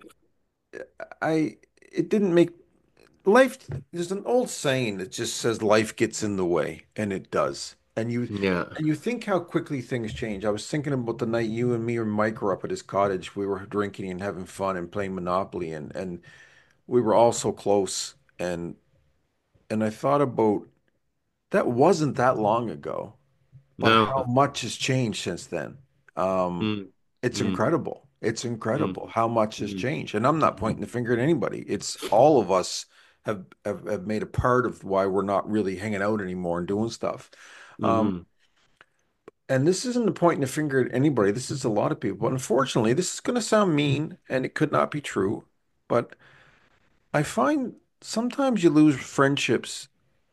I, it didn't make life. There's an old saying that just says life gets in the way, and it does. And you, Yeah. and you think how quickly things change. I was thinking about the night you and me and Mike were up at his cottage. We were drinking and having fun and playing Monopoly, and and we were all so close. And and I thought about that wasn't that long ago, but how No. much has changed since then. Um, mm it's mm incredible. It's mm incredible how much has mm changed. And I'm not pointing the finger at anybody. It's all of us have have, have made a part of why we're not really hanging out anymore and doing stuff. Um, hmm and this isn't a pointing the finger at anybody. This is a lot of people. But unfortunately, this is going to sound mean and it could not be true. But I find sometimes you lose friendships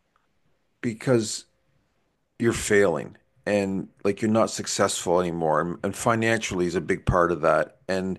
because you're failing and like you're not successful anymore. And, and financially is a big part of that. And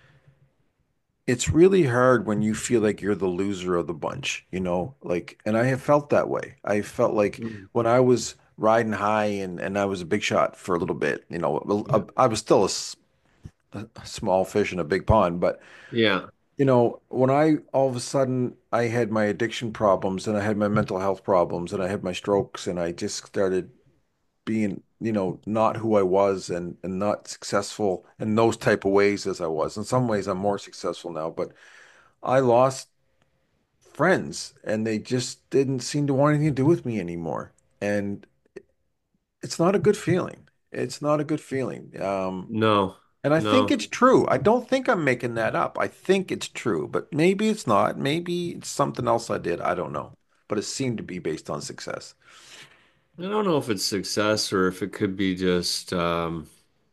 it's really hard when you feel like you're the loser of the bunch, you know, like, and I have felt that way. I felt like mm when I was riding high and, and I was a big shot for a little bit, you know, Yeah. a- I was still a, s- a small fish in a big pond, but Yeah. you know, when I all of a sudden I had my addiction problems and I had my mental health problems and I had my strokes and I just started being, you know, not who I was and and not successful in those type of ways as I was. In some ways I'm more successful now, but I lost friends and they just didn't seem to want anything to do with me anymore. And it's not a good feeling. It's not a good feeling. Um, No. and I think No. it's true. I don't think I'm making that up. I think it's true, but maybe it's not. Maybe it's something else I did. I don't know. But it seemed to be based on success. I don't know if it's success or if it could be just um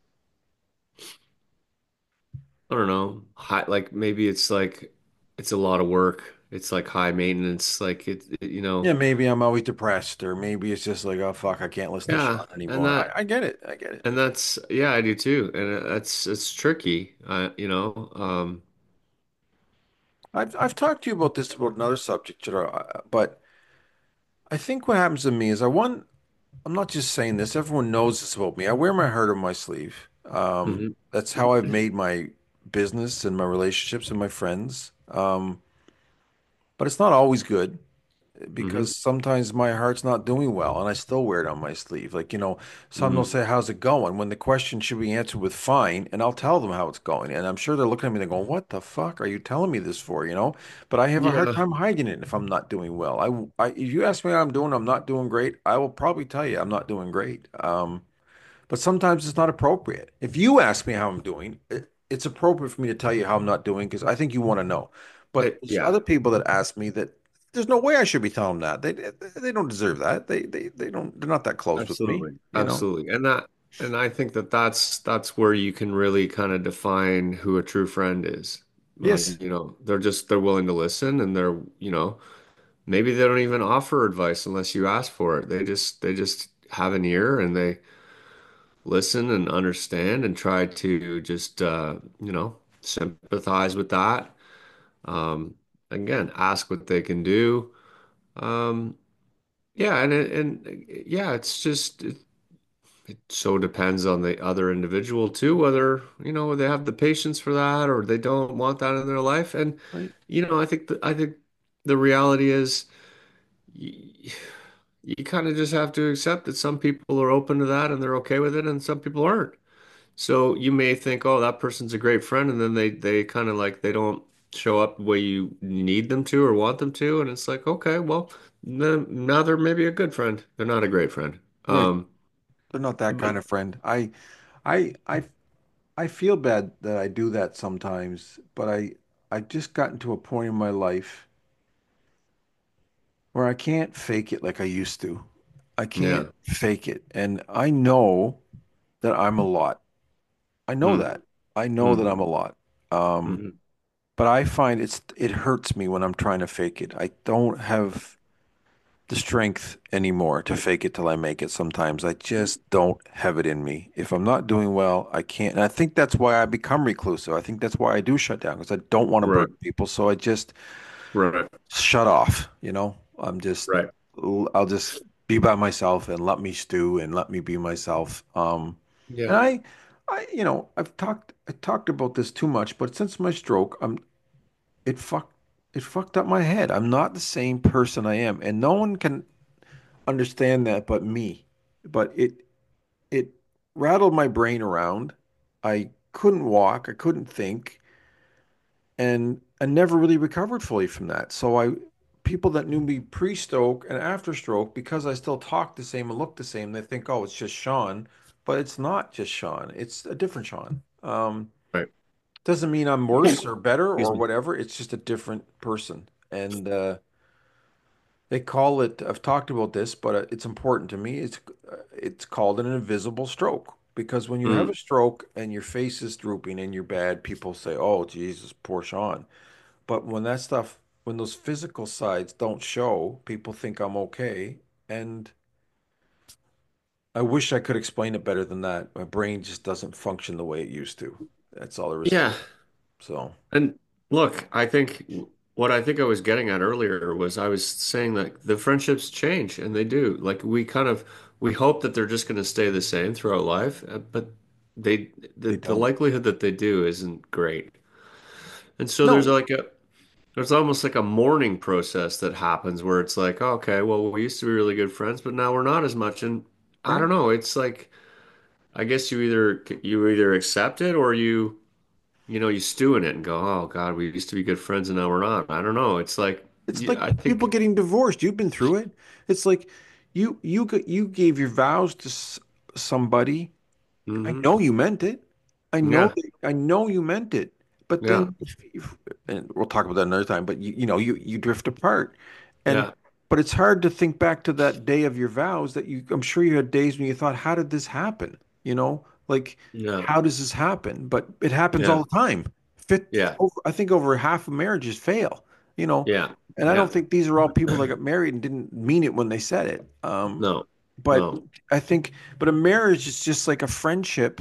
I don't know, high like maybe it's like it's a lot of work. It's like high maintenance, like it, it- you Yeah, know. maybe I'm always depressed, or maybe it's just like, oh fuck, I can't listen to Yeah, Sean and anymore. that I, I get it. I get it. and that's yeah, I do too. And that's it's tricky. Uh, you know. Um I've I've talked to you about this about another subject, you know, uh, but I think what happens to me is I want I'm not just saying this. Everyone knows this about me. I wear my heart on my sleeve. Um, mhm. that's how I've made my business and my relationships and my friends. Um, but it's not always good Mhm. because sometimes my heart's not doing well and I still wear it on my sleeve. Like, you know, some will Mhm. say, how's it going? When the question should be answered with fine, and I'll tell them how it's going. And I'm sure they're looking at me and they're going, what the fuck are you telling me this for? You know, but I have a hard Yeah. time hiding it if I'm not doing well. I, I, if you ask me how I'm doing, I'm not doing great. I will probably tell you I'm not doing great. Um, but sometimes it's not appropriate. If you ask me how I'm doing, it, it's appropriate for me to tell you how I'm not doing because I think you want to know. But It, there's yeah. other people that ask me that there's no way I should be telling them that. They they don't deserve that. They they they don't. They're not that close with me, Absolutely. you know. Absolutely. And that and I think that that's that's where you can really kind of define who a true friend is. Uh, Yes. you know, they're just they're willing to listen, and they're, you know, maybe they don't even offer advice unless you ask for it. They just they just have an ear and they listen and understand and try to just uh, you know, sympathize with that. Um, again, ask what they can do. Um, yeah, and it, and yeah, it's just it, it so depends on the other individual too, whether, you know, they have the patience for that or they don't want that in their life. And Right. you know, I think the, I think the reality is you, you kind of just have to accept that some people are open to that and they're okay with it, and some people aren't. So you may think, oh, that person's a great friend, and then they they kind of like they don't show up the way you need them to or want them to, and it's like, okay, well, then now they're maybe a good friend. They're not a great friend. Right. Um, They're not that kind but of friend. I I I I feel bad that I do that sometimes, but I I just gotten to a point in my life where I can't fake it like I used to. I can't yeah, fake it. And I know that I'm a lot. I know mm, that. I know that mm, I'm a lot. Um, hmm, but I find it's it hurts me when I'm trying to fake it. I don't have the strength anymore to fake it till I make it sometimes. I just don't have it in me. If I'm not doing well, I can't. And I think that's why I become reclusive. I think that's why I do shut down because I don't want to right, burden people. So I just right, shut off, you know? I'm just right, I'll just be by myself and let me stew and let me be myself. Um, yeah, and I I you know, I've talked I talked about this too much, but since my stroke, I'm it fucked it fucked up my head. I'm not the same person I am, and no one can understand that but me. But it it rattled my brain around. I couldn't walk, I couldn't think, and I never really recovered fully from that. So I people that knew me pre-stroke and after stroke, because I still talk the same and look the same, they think, oh, it's just Sean. But it's not just Sean. It's a different Sean. Um, right. doesn't mean I'm worse or better Excuse or me. whatever. It's just a different person. And uh, they call it, I've talked about this, but uh, it's important to me. It's uh, it's called an invisible stroke because when you have Mm, a stroke and your face is drooping and you're bad, people say, "Oh, Jesus, poor Sean." But when that stuff, when those physical sides don't show, people think I'm okay. And I wish I could explain it better than that. My brain just doesn't function the way it used to. That's all there is to yeah. it. So, And look, I think what I think I was getting at earlier was I was saying that the friendships change, and they do. Like we kind of we hope that they're just going to stay the same throughout life, uh, but they the they the don't. likelihood that they do isn't great. And so there's No, like a there's almost like a mourning process that happens where it's like, oh, okay, well, we used to be really good friends, but now we're not as much. And I right? don't know, it's like I guess you either you either accept it or you you know, you stew in it and go, oh God, we used to be good friends and now we're not. I don't know. It's like, It's you- like I people think, getting divorced. You've been through it. It's like you you g- you gave your vows to s somebody. I hmm know you meant it. I know yeah, that, I know you meant it. But yeah, then if, if, and we'll talk about that another time, but you you know you you drift apart. And yeah, but it's hard to think back to that day of your vows that you I'm sure you had days when you thought, how did this happen? You know, like yeah, how does this happen? But it happens yeah, all the time. Fit yeah, over, I think over half of marriages fail, you know. yeah, And I don't yeah. think these are all people that got married and didn't mean it when they said it. Um, No, but no. I think, but a marriage is just like a friendship.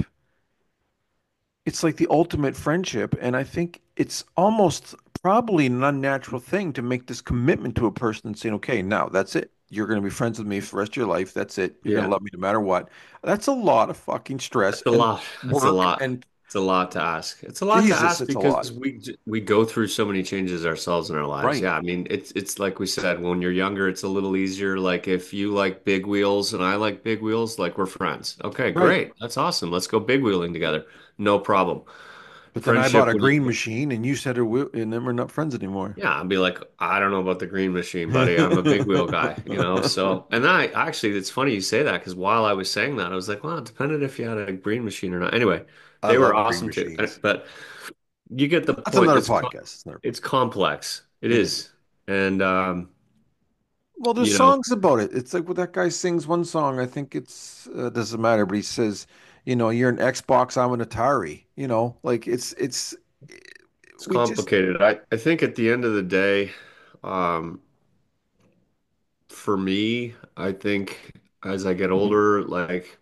It's like the ultimate friendship. And I think it's almost probably an unnatural thing to make this commitment to a person and saying, okay, now that's it. You're going to be friends with me for the rest of your life. That's it. You're going to Yeah. love me no matter what. That's a lot of fucking stress That's a and lot. That's a work. lot. And It's a lot to ask. It's a lot to Jesus, ask it's a because lot. we j- we go through so many changes ourselves in our lives. Right. Yeah, I mean, it's it's like we said, when you're younger, it's a little easier. Like if you like big wheels and I like big wheels, like we're friends. Okay, Right. great. That's awesome. Let's go big wheeling together. No problem. But then I bought Friendship, a when you green machine and you said, it and then we're not friends anymore. yeah, I'd be like, I don't know about the green machine, buddy. I'm a big wheel guy, you know? So, and then I actually, it's funny you say that because while I was saying that, I was like, well, it depended if you had a green machine or not. Anyway, I they were love green awesome too. Uh, machines. But you get the That's point. another It's co- podcast. It's another it's podcast. complex. It It is. is. And um, Well, there's you know, songs about it. It's like what that guy sings one song. I think it's uh, doesn't matter, but he says, you know, you're an Xbox, I'm an Atari. You know, like it's it's It's we just, complicated. I, I think at the end of the day, um, for me, I think as I get older, like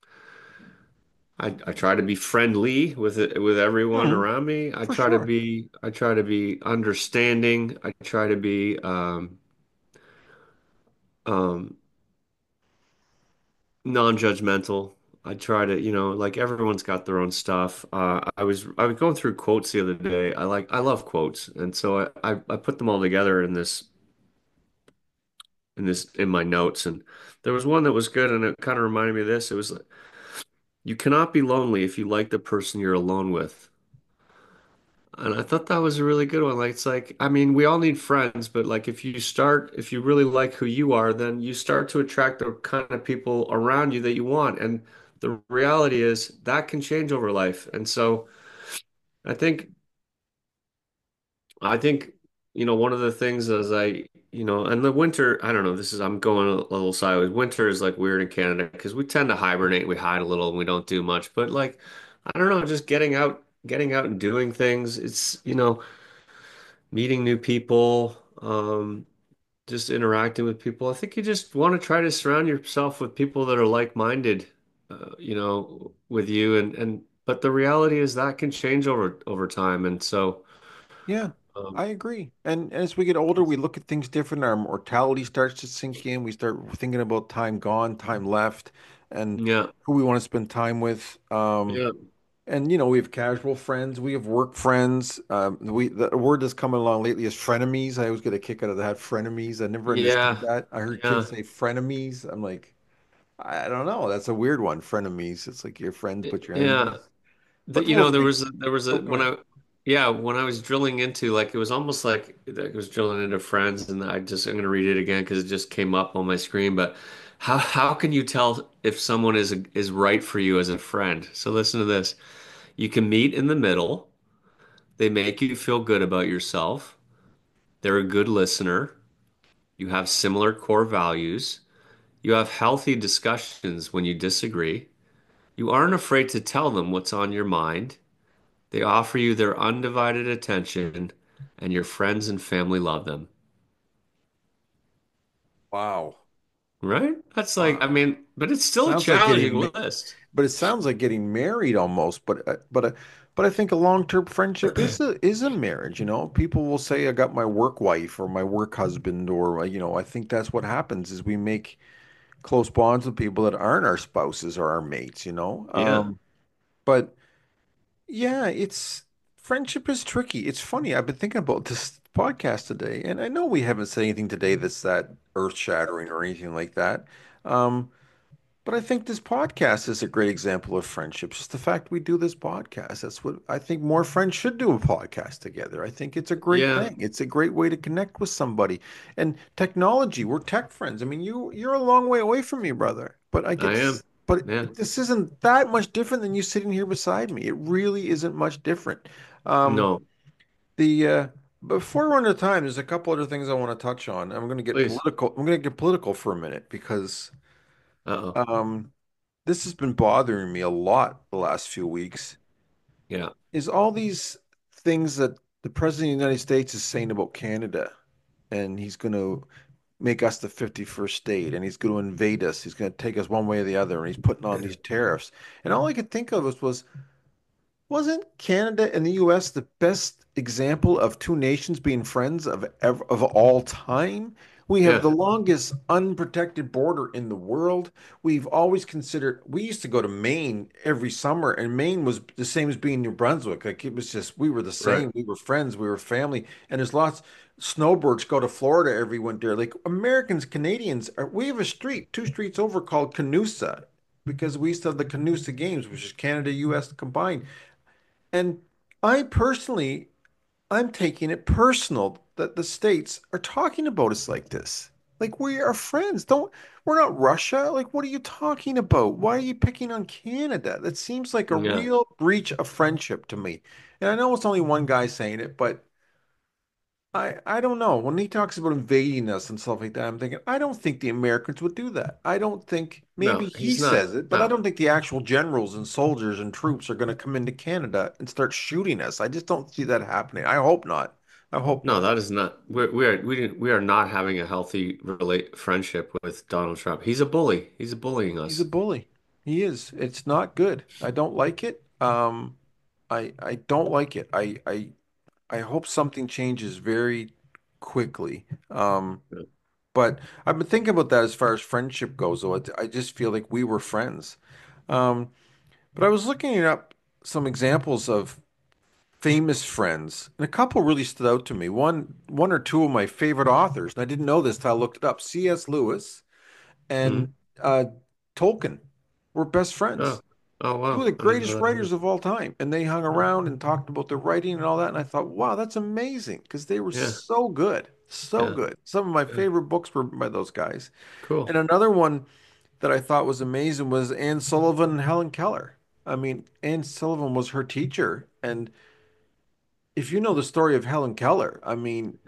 I, I try to be friendly with it with everyone Mhm, around me. I for try to sure. be I try to be understanding. I try to be um, um, non-judgmental. I try to, you know, like everyone's got their own stuff. Uh, I was I was going through quotes the other day. I like I love quotes, and so I, I I put them all together in this in this in my notes. And there was one that was good, and it kind of reminded me of this. It was like, you cannot be lonely if you like the person you're alone with. And I thought that was a really good one. Like it's like, I mean, we all need friends, but like if you start, if you really like who you are, then you start to attract the kind of people around you that you want. And the reality is that can change over life. And so I think I think, you know, one of the things is I, you know, and the winter, I don't know, this is, I'm going a little sideways. Winter is like weird in Canada because we tend to hibernate, we hide a little and we don't do much. But like, I don't know, just getting out, getting out and doing things. It's, you know, meeting new people, um, just interacting with people. I think you just want to try to surround yourself with people that are like-minded, uh, you know, with you. And, and, but the reality is that can change over, over time. And so, Yeah, um, I agree. And as we get older, we look at things different. Our mortality starts to sink in. We start thinking about time gone, time left, and yeah, who we want to spend time with. Um, yeah. and you know, we have casual friends, we have work friends. Um, we the word that's coming along lately is frenemies. I always get a kick out of that. Frenemies. I never understood Yeah, that. I heard yeah, kids say frenemies. I'm like, I don't know. That's a weird one. Frenemies. It's like your friends, but your yeah. enemies. The, But you well, know, there think. was a, there was Oh, a go when ahead. I, yeah, when I was drilling into like it was almost like I was drilling into friends, and I just I'm gonna read it again because it just came up on my screen. But how how can you tell if someone is is right for you as a friend? So listen to this. You can meet in the middle. They make you feel good about yourself. They're a good listener. You have similar core values. You have healthy discussions when you disagree. You aren't afraid to tell them what's on your mind. They offer you their undivided attention, and your friends and family love them. Wow. Right? That's like, I Wow. mean, but it's still a Sounds like challenging getting, ma- list. but it sounds like getting married almost. But uh, but uh, but I think a long-term friendship is a is a marriage. You know, people will say I got my work wife or my work husband, or uh, you know, I think that's what happens is we make close bonds with people that aren't our spouses or our mates. You know, Yeah. um, but yeah, it's friendship is tricky. It's funny. I've been thinking about this podcast today, and I know we haven't said anything today that's that earth-shattering or anything like that. Um, But I think this podcast is a great example of friendship. Just the fact we do this podcast. That's what I think more friends should do a podcast together. I think it's a great Yeah, thing. It's a great way to connect with somebody. And technology, we're tech friends. I mean, you you're a long way away from me, brother. But I get I am. this, but Yeah. this isn't that much different than you sitting here beside me. It really isn't much different. Um, No, the uh Before we run out of time, there's a couple other things I want to touch on. I'm going to get please. political. I'm going to get political for a minute because Uh-oh. um this has been bothering me a lot the last few weeks. Yeah. Is all these things that the President of the United States is saying about Canada, and he's going to make us the fifty-first state, and he's going to invade us. He's going to take us one way or the other, and he's putting on these tariffs. And all I could think of was, was wasn't Canada and the U S the best example of two nations being friends of ever, of all time? We have Yeah. the longest unprotected border in the world. We've always considered, we used to go to Maine every summer, and Maine was the same as being New Brunswick. Like it was just, we were the Right. same. We were friends, we were family. And there's lots, snowbirds go to Florida every winter. Like Americans, Canadians, are, we have a street, two streets over called Canusa because we used to have the Canusa Games, which is Canada, U S combined. And I personally, I'm taking it personal that the states are talking about us like this. Like we are friends. Don't, we're not Russia. Like, what are you talking about? Why are you picking on Canada? That seems like a Yeah. real breach of friendship to me. And I know it's only one guy saying it, but I I don't know. When he talks about invading us and stuff like that, I'm thinking, I don't think the Americans would do that. I don't think maybe No, he he's says not. it, but I No, don't think the actual generals and soldiers and troops are going to come into Canada and start shooting us. I just don't see that happening. I hope not. I hope no, not. that is not. We're, we are we didn't, we are not having a healthy relate friendship with Donald Trump. He's a bully. He's bullying He's a us. bully. He is. It's not good. I don't like it. Um, I I don't like it. I I I hope something changes very quickly. Um, but I've been thinking about that as far as friendship goes, though. I, I just feel like we were friends. Um, but I was looking up some examples of famous friends, and a couple really stood out to me. One one or two of my favorite authors, and I didn't know this till I looked it up. C S. Lewis and Mhm. uh, Tolkien were best friends. Oh, oh Two of wow. the I didn't know greatest that. writers of all time. And they hung around and talked about their writing and all that. And I thought, wow, that's amazing because they were Yeah, so good. So yeah, good. Some of my yeah. favorite books were by those guys. And Cool. another one that I thought was amazing was Anne Sullivan and Helen Keller. I mean, Anne Sullivan was her teacher. And if you know the story of Helen Keller, I mean,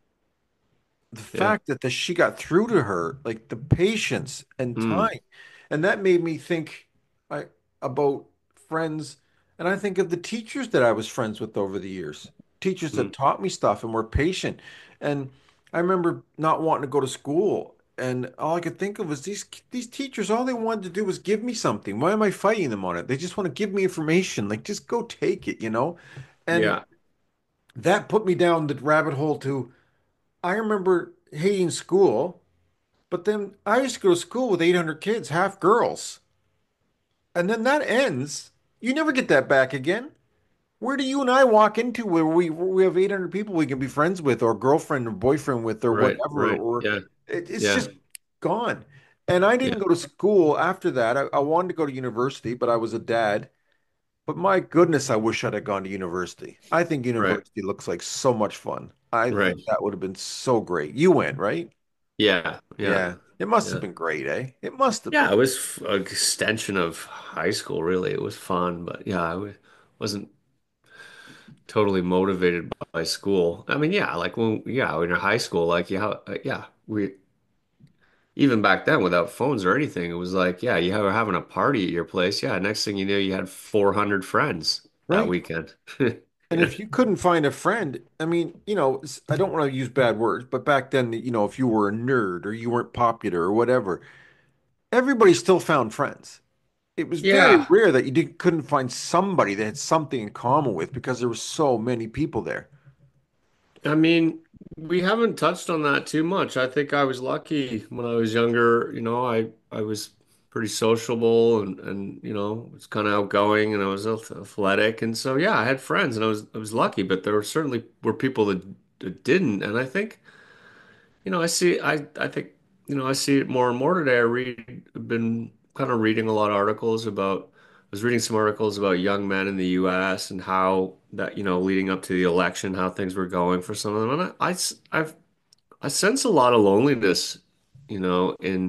the Yeah. fact that the, she got through to her, like the patience and time, Mm, and that made me think I, about friends, and I think of the teachers that I was friends with over the years, teachers that mm. taught me stuff and were patient. And I remember not wanting to go to school, and all I could think of was these these teachers. All they wanted to do was give me something. Why am I fighting them on it? They just want to give me information. Like just go take it, you know. And Yeah. that put me down the rabbit hole to. I remember hating school, but then I used to go to school with eight hundred kids, half girls. And then that ends. You never get that back again. Where do you and I walk into where we we have eight hundred people we can be friends with or girlfriend or boyfriend with or Right, whatever, right. or Yeah, it, it's yeah, just gone. And I yeah. didn't go to school after that. I, I wanted to go to university, but I was a dad. But my goodness, I wish I'd have gone to university. I think Right, university looks like so much fun. I right. think that would have been so great. You went, right? Yeah, yeah, Yeah, it must have yeah. been great, eh? It must have Yeah, been. it was f- an extension of high school, really. It was fun, but yeah, I w wasn't totally motivated by school. I mean, yeah, like when, yeah, when you're high school, like, yeah, uh, yeah, we, even back then without phones or anything, it was like, yeah, you were having a party at your place. Yeah, next thing you knew, you had four hundred friends that Right. weekend. And Yeah. if you couldn't find a friend, I mean, you know, s- I don't want to use bad words, but back then, you know, if you were a nerd or you weren't popular or whatever, everybody still found friends. It was very Yeah. rare that you didn't, couldn't find somebody that had something in common with because there were so many people there. I mean, we haven't touched on that too much. I think I was lucky when I was younger. You know, I I was pretty sociable and and you know was kind of outgoing and I was ath- athletic and so yeah, I had friends and I was I was lucky. But there were certainly were people that, that didn't. And I think you know I see I I think you know I see it more and more today. I read I've been kind of reading a lot of articles about. I was reading some articles about young men in the U S and how that, you know, leading up to the election, how things were going for some of them. And I, I, I've I sense a lot of loneliness, you know, in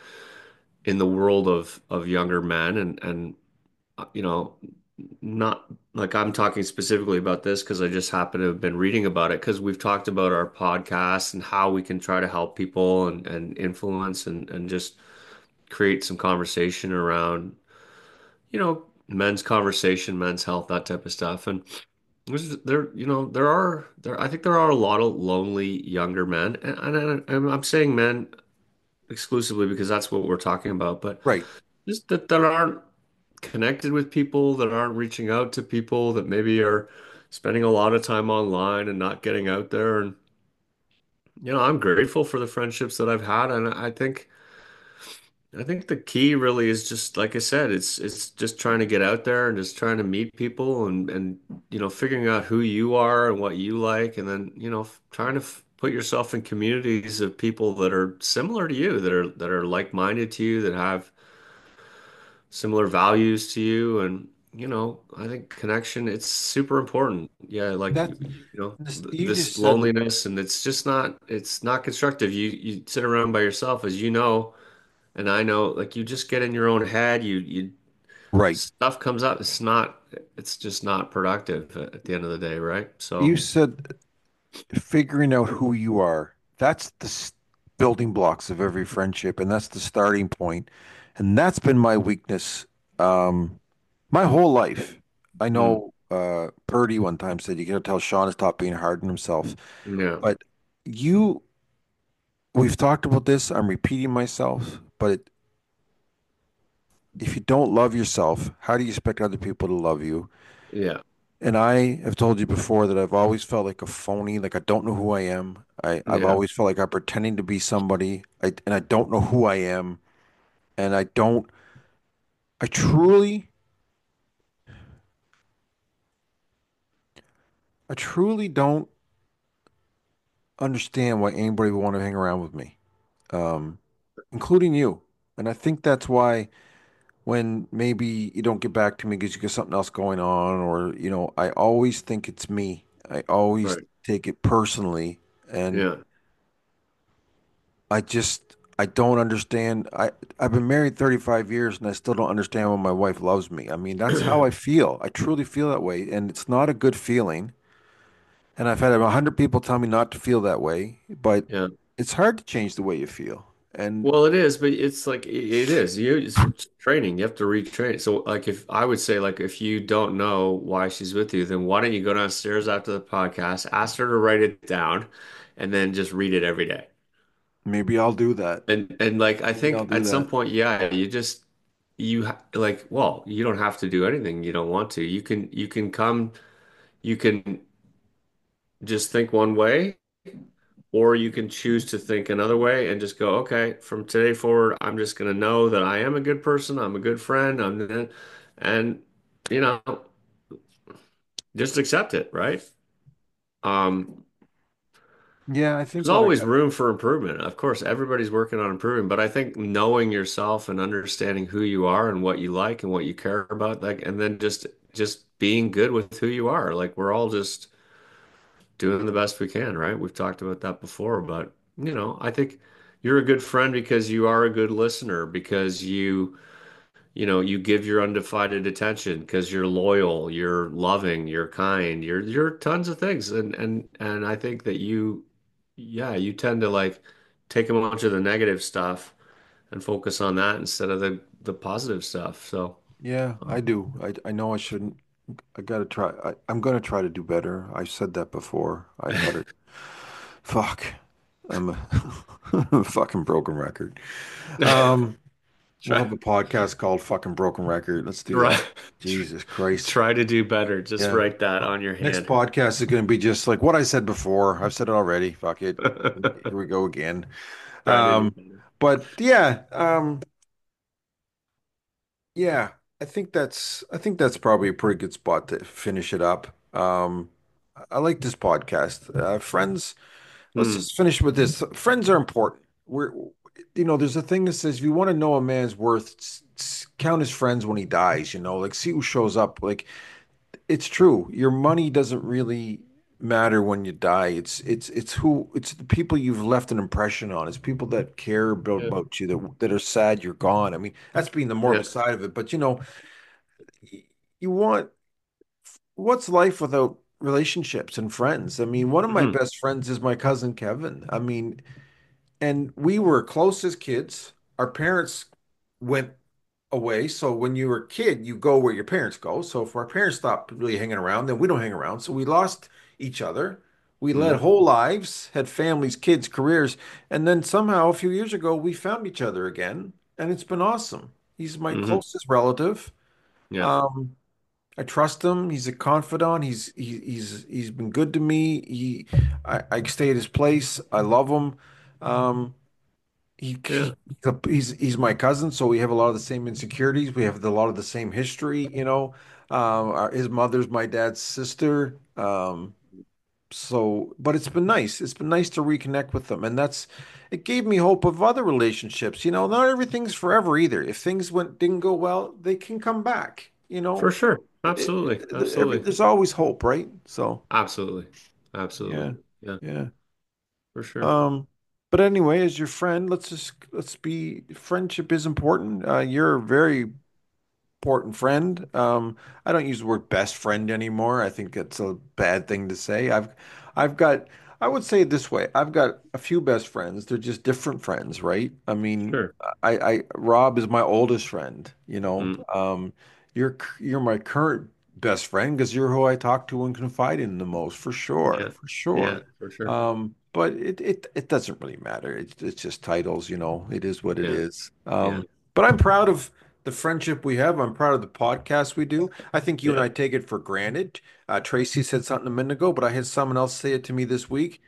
in the world of of younger men and and uh, you know, not like I'm talking specifically about this because I just happen to have been reading about it because we've talked about our podcast and how we can try to help people and and influence and and just create some conversation around, you know, men's conversation, men's health, that type of stuff. And there's there, you know, there are there I think there are a lot of lonely younger men and, and, and I'm saying men exclusively because that's what we're talking about, but Right. just that that aren't connected with people, that aren't reaching out to people, that maybe are spending a lot of time online and not getting out there. And you know, I'm grateful for the friendships that I've had, and I think I think the key really is just like I said, it's it's just trying to get out there and just trying to meet people and and you know, figuring out who you are and what you like, and then you know, f- trying to f put yourself in communities of people that are similar to you, that are that are like-minded to you, that have similar values to you. And you know, I think connection, it's super important. Yeah, like That you, you know, this, th- you this just said, loneliness, and it's just not it's not constructive. You you sit around by yourself, as you know, and I know, like you just get in your own head, you you right. stuff comes up, it's not it's just not productive at the end of the day, right? You So said figuring out who you are. That's the s- building blocks of every friendship, and that's the starting point. And that's been my weakness um, my whole life. I Mm, know uh, Purdy one time said you got to tell Sean to stop being hard on himself. yeah, But you, we've talked about this. I'm repeating myself, but if you don't love yourself, how do you expect other people to love you? yeah, And I have told you before that I've always felt like a phony, like I don't know who I am. I, I've yeah. always felt like I'm pretending to be somebody, I, and I don't know who I am. And I don't, I truly, I truly don't understand why anybody would want to hang around with me, um, including you. And I think that's why when maybe you don't get back to me because you got something else going on, or, you know, I always think it's me. I always Right. take it personally. And Yeah. I just I don't understand. I I've been married thirty-five years and I still don't understand when my wife loves me. I mean, that's how I feel. I truly feel that way, and it's not a good feeling. And I've had a hundred people tell me not to feel that way, but Yeah. it's hard to change the way you feel. And Well, it is, but it's like it it is. You it's training. You have to retrain. So, like, if I would say, like, if you don't know why she's with you, then why don't you go downstairs after the podcast, ask her to write it down, and then just read it every day. maybe I'll do that. And and like I Maybe I'll think do at some that. point, yeah, you just you ha like, well, you don't have to do anything you don't want to. You can you can come, you can just think one way. Or you can choose to think another way and just go, okay, from today forward, I'm just going to know that I am a good person. I'm a good friend. I'm, and, you know, just accept it, right? Um, Yeah, I there's think when I always got room for improvement. Of course, everybody's working on improving, but I think knowing yourself and understanding who you are and what you like and what you care about, like, and then just just being good with who you are. Like we're all just doing the best we can, right? We've talked about that before, but you know, I think you're a good friend because you are a good listener, because you, you know, you give your undivided attention, because you're loyal, you're loving, you're kind, you're you're tons of things. And and and I think that you, yeah, you tend to like take a bunch of the negative stuff and focus on that instead of the the positive stuff. So, yeah, I do. I I know I shouldn't. I gotta try. I, I'm gonna try to do better. I said that before. I gotta. Fuck. I'm a fucking broken record. Um, we'll try have a podcast called Fucking Broken Record. Let's do try that. Jesus Christ. try to do better. Just Yeah. write that on your Next hand. podcast is going to be just like what I said before. I've said it already. Fuck it. Here we go again. Try to do Um, better. but yeah, um, yeah, I think that's I think that's probably a pretty good spot to finish it up. Um, I like this podcast. Uh, friends, let's Hmm. just finish with this. Friends are important. We're, you know, there's a thing that says if you want to know a man's worth, s- s- count his friends when he dies, you know, like see who shows up. Like it's true. Your money doesn't really matter when you die. It's it's it's who it's the people you've left an impression on. It's people that care about, Yeah. about you that that are sad you're gone. I mean, that's being the morbid Yeah. side of it. But you know, y- you want what's life without relationships and friends? I mean, one of my Mhm. best friends is my cousin Kevin. I mean, and we were close as kids. Our parents went away. So when you were a kid, you go where your parents go. So if our parents stopped really hanging around, then we don't hang around. So we lost each other. We led Mhm. whole lives, had families, kids, careers, and then somehow a few years ago we found each other again, and it's been awesome. He's my Mhm. closest relative. Yeah. Um, I trust him. He's a confidant. He's he, he's he's been good to me. He I, I stay at his place. I love him. Um, he, Yeah. he he's he's my cousin, so we have a lot of the same insecurities. We have a lot of the same history, you know. Um, our, his mother's my dad's sister. Um, so, but it's been nice. It's been nice to reconnect with them, and that's it gave me hope of other relationships. You know, not everything's forever either. If things went didn't go well, they can come back. You For know, sure. it, Absolutely. it, every, Absolutely. there's always hope, right? So, Absolutely. yeah, Absolutely. Yeah, yeah. for sure. Um, but anyway, as your friend, let's just let's be friendship is important. Uh, you're a very important friend. Um, I don't use the word best friend anymore. I think it's a bad thing to say. I've I've got, I would say it this way. I've got a few best friends. They're just different friends, right? I mean, Sure. I, I, Rob is my oldest friend, you know. Mm, Um, you're, c- you're my current best friend because you're who I talk to and confide in the most, for sure, yeah. for Yeah, sure. for sure. Um, but it, it, it doesn't really matter. It's, it's just titles, you know. It is what it Yeah. is. Yeah. Um, but I'm proud of the friendship we have. I'm proud of the podcast we do. I think you and Yeah. I take it for granted. Uh, Tracy said something a minute ago, but I had someone else say it to me this week.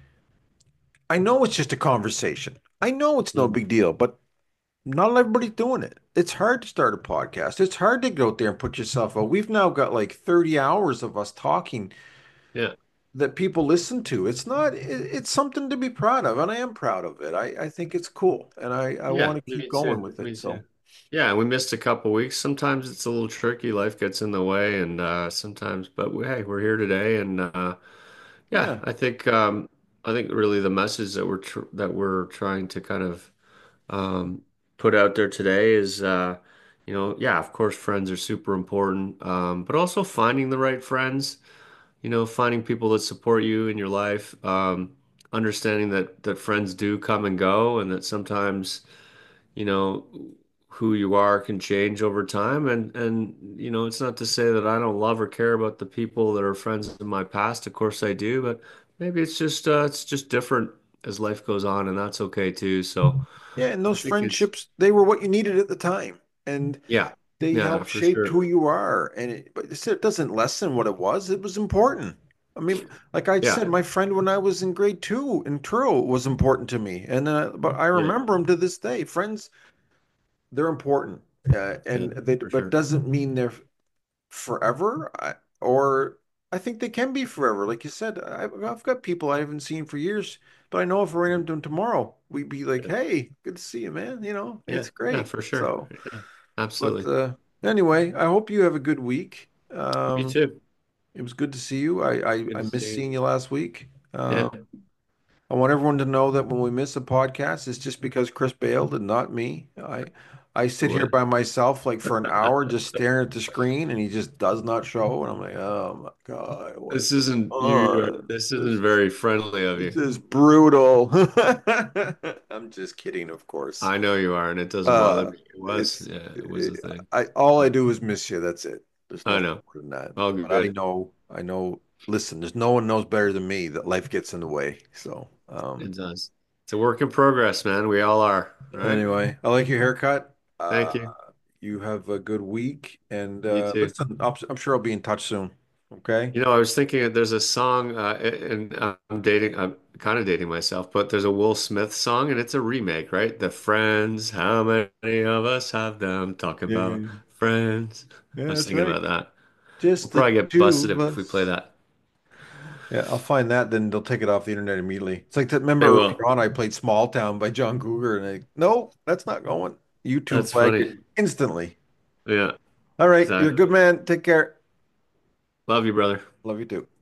I know it's just a conversation. I know it's no Mm, big deal, but not everybody's doing it. It's hard to start a podcast. It's hard to go out there and put yourself out. We've now got like thirty hours of us talking yeah. that people listen to. It's not, it, it's something to be proud of, and I am proud of it. I, I think it's cool, and I, I want Yeah. to keep Me going too. with it. Me too. So, Yeah, we missed a couple weeks. Sometimes it's a little tricky. Life gets in the way, and uh, sometimes, but we, hey, we're here today, and uh, yeah, yeah. I think um, I think really the message that we're tr that we're trying to kind of um, put out there today is, uh, you know, yeah, of course, friends are super important, um, but also finding the right friends. You know, finding people that support you in your life, um, understanding that that friends do come and go, and that sometimes you know, who you are can change over time. And, and, you know, it's not to say that I don't love or care about the people that are friends in my past. Of course I do, but maybe it's just, uh, it's just different as life goes on, and that's okay too. So Yeah. And I those think it's, friendships, they were what you needed at the time. And yeah, they yeah, help for shaped who sure. you are. And it, but it it doesn't lessen what it was. It was important. I mean, like I Yeah, said, my friend when I was in grade two in Truro was important to me. And then, I, but I yeah, remember him to this day. Friends, they're important. Uh, yeah, and they, for but sure. doesn't mean they're forever. I, or I think they can be forever. Like you said, I've, I've got people I haven't seen for years, but I know if I ran into them tomorrow, we'd be like, Yeah, hey, good to see you, man. You know, yeah, it's yeah, great. for sure. So. Yeah, But absolutely. uh, anyway, I hope you have a good week. You Um, too. it was good to see you. I, I, Good I to missed see you. seeing you last week. Yeah. Uh, I want everyone to know that when we miss a podcast, it's just because Chris bailed and not me. I I sit here What? by myself like for an hour just staring at the screen and he just does not show. And I'm like, oh my God, This what's isn't you. Are, on? this This isn't very friendly of this you. is brutal. I'm just kidding, of course. I know you are, and it doesn't bother Uh, me. It was, it's yeah, it was a it, thing. I all I do is miss you. That's it. There's I nothing know. more than that. All But I good. know, I know. Listen, there's no one knows better than me that life gets in the way. So, um, It does. It's a work in progress, man. We all are, right? anyway, I like your haircut. Uh, Thank you. you have a good week, and You uh, too. listen, I'm, I'm sure I'll be in touch soon. Okay. You know, I was thinking that there's a song, uh, and I'm dating, I'm kind of dating myself, but there's a Will Smith song, and it's a remake, right? The Friends, how many of us have them? Talk about Yeah, friends. yeah, I was that's thinking right. about that. We'll Just the probably get two busted of if we play us. that. Yeah, I'll find that, then they'll take it off the internet immediately. It's like that. They Remember will. earlier on, I played Small Town by John Cougar, and I, no, that's not going. YouTube That's flagged it funny. instantly. Yeah, All right, you're a exactly. good man. Take care. Love you, brother. Love you too.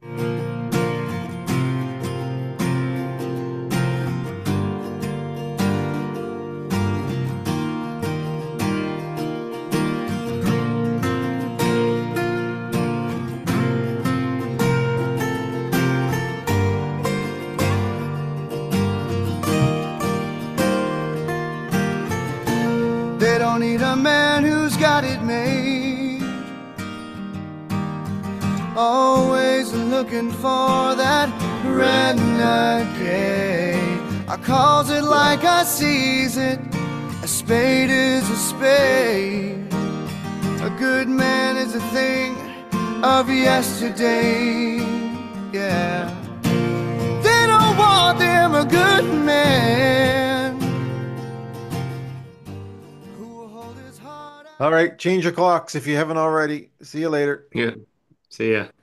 They don't need a man who's got it made. Always looking for that renegade. I calls it like I sees it. A spade is a spade. A good man is a thing of yesterday. Yeah. They don't want them a good man who will hold his heart out. All right, change your clocks if you haven't already. See you later. Yeah. See ya.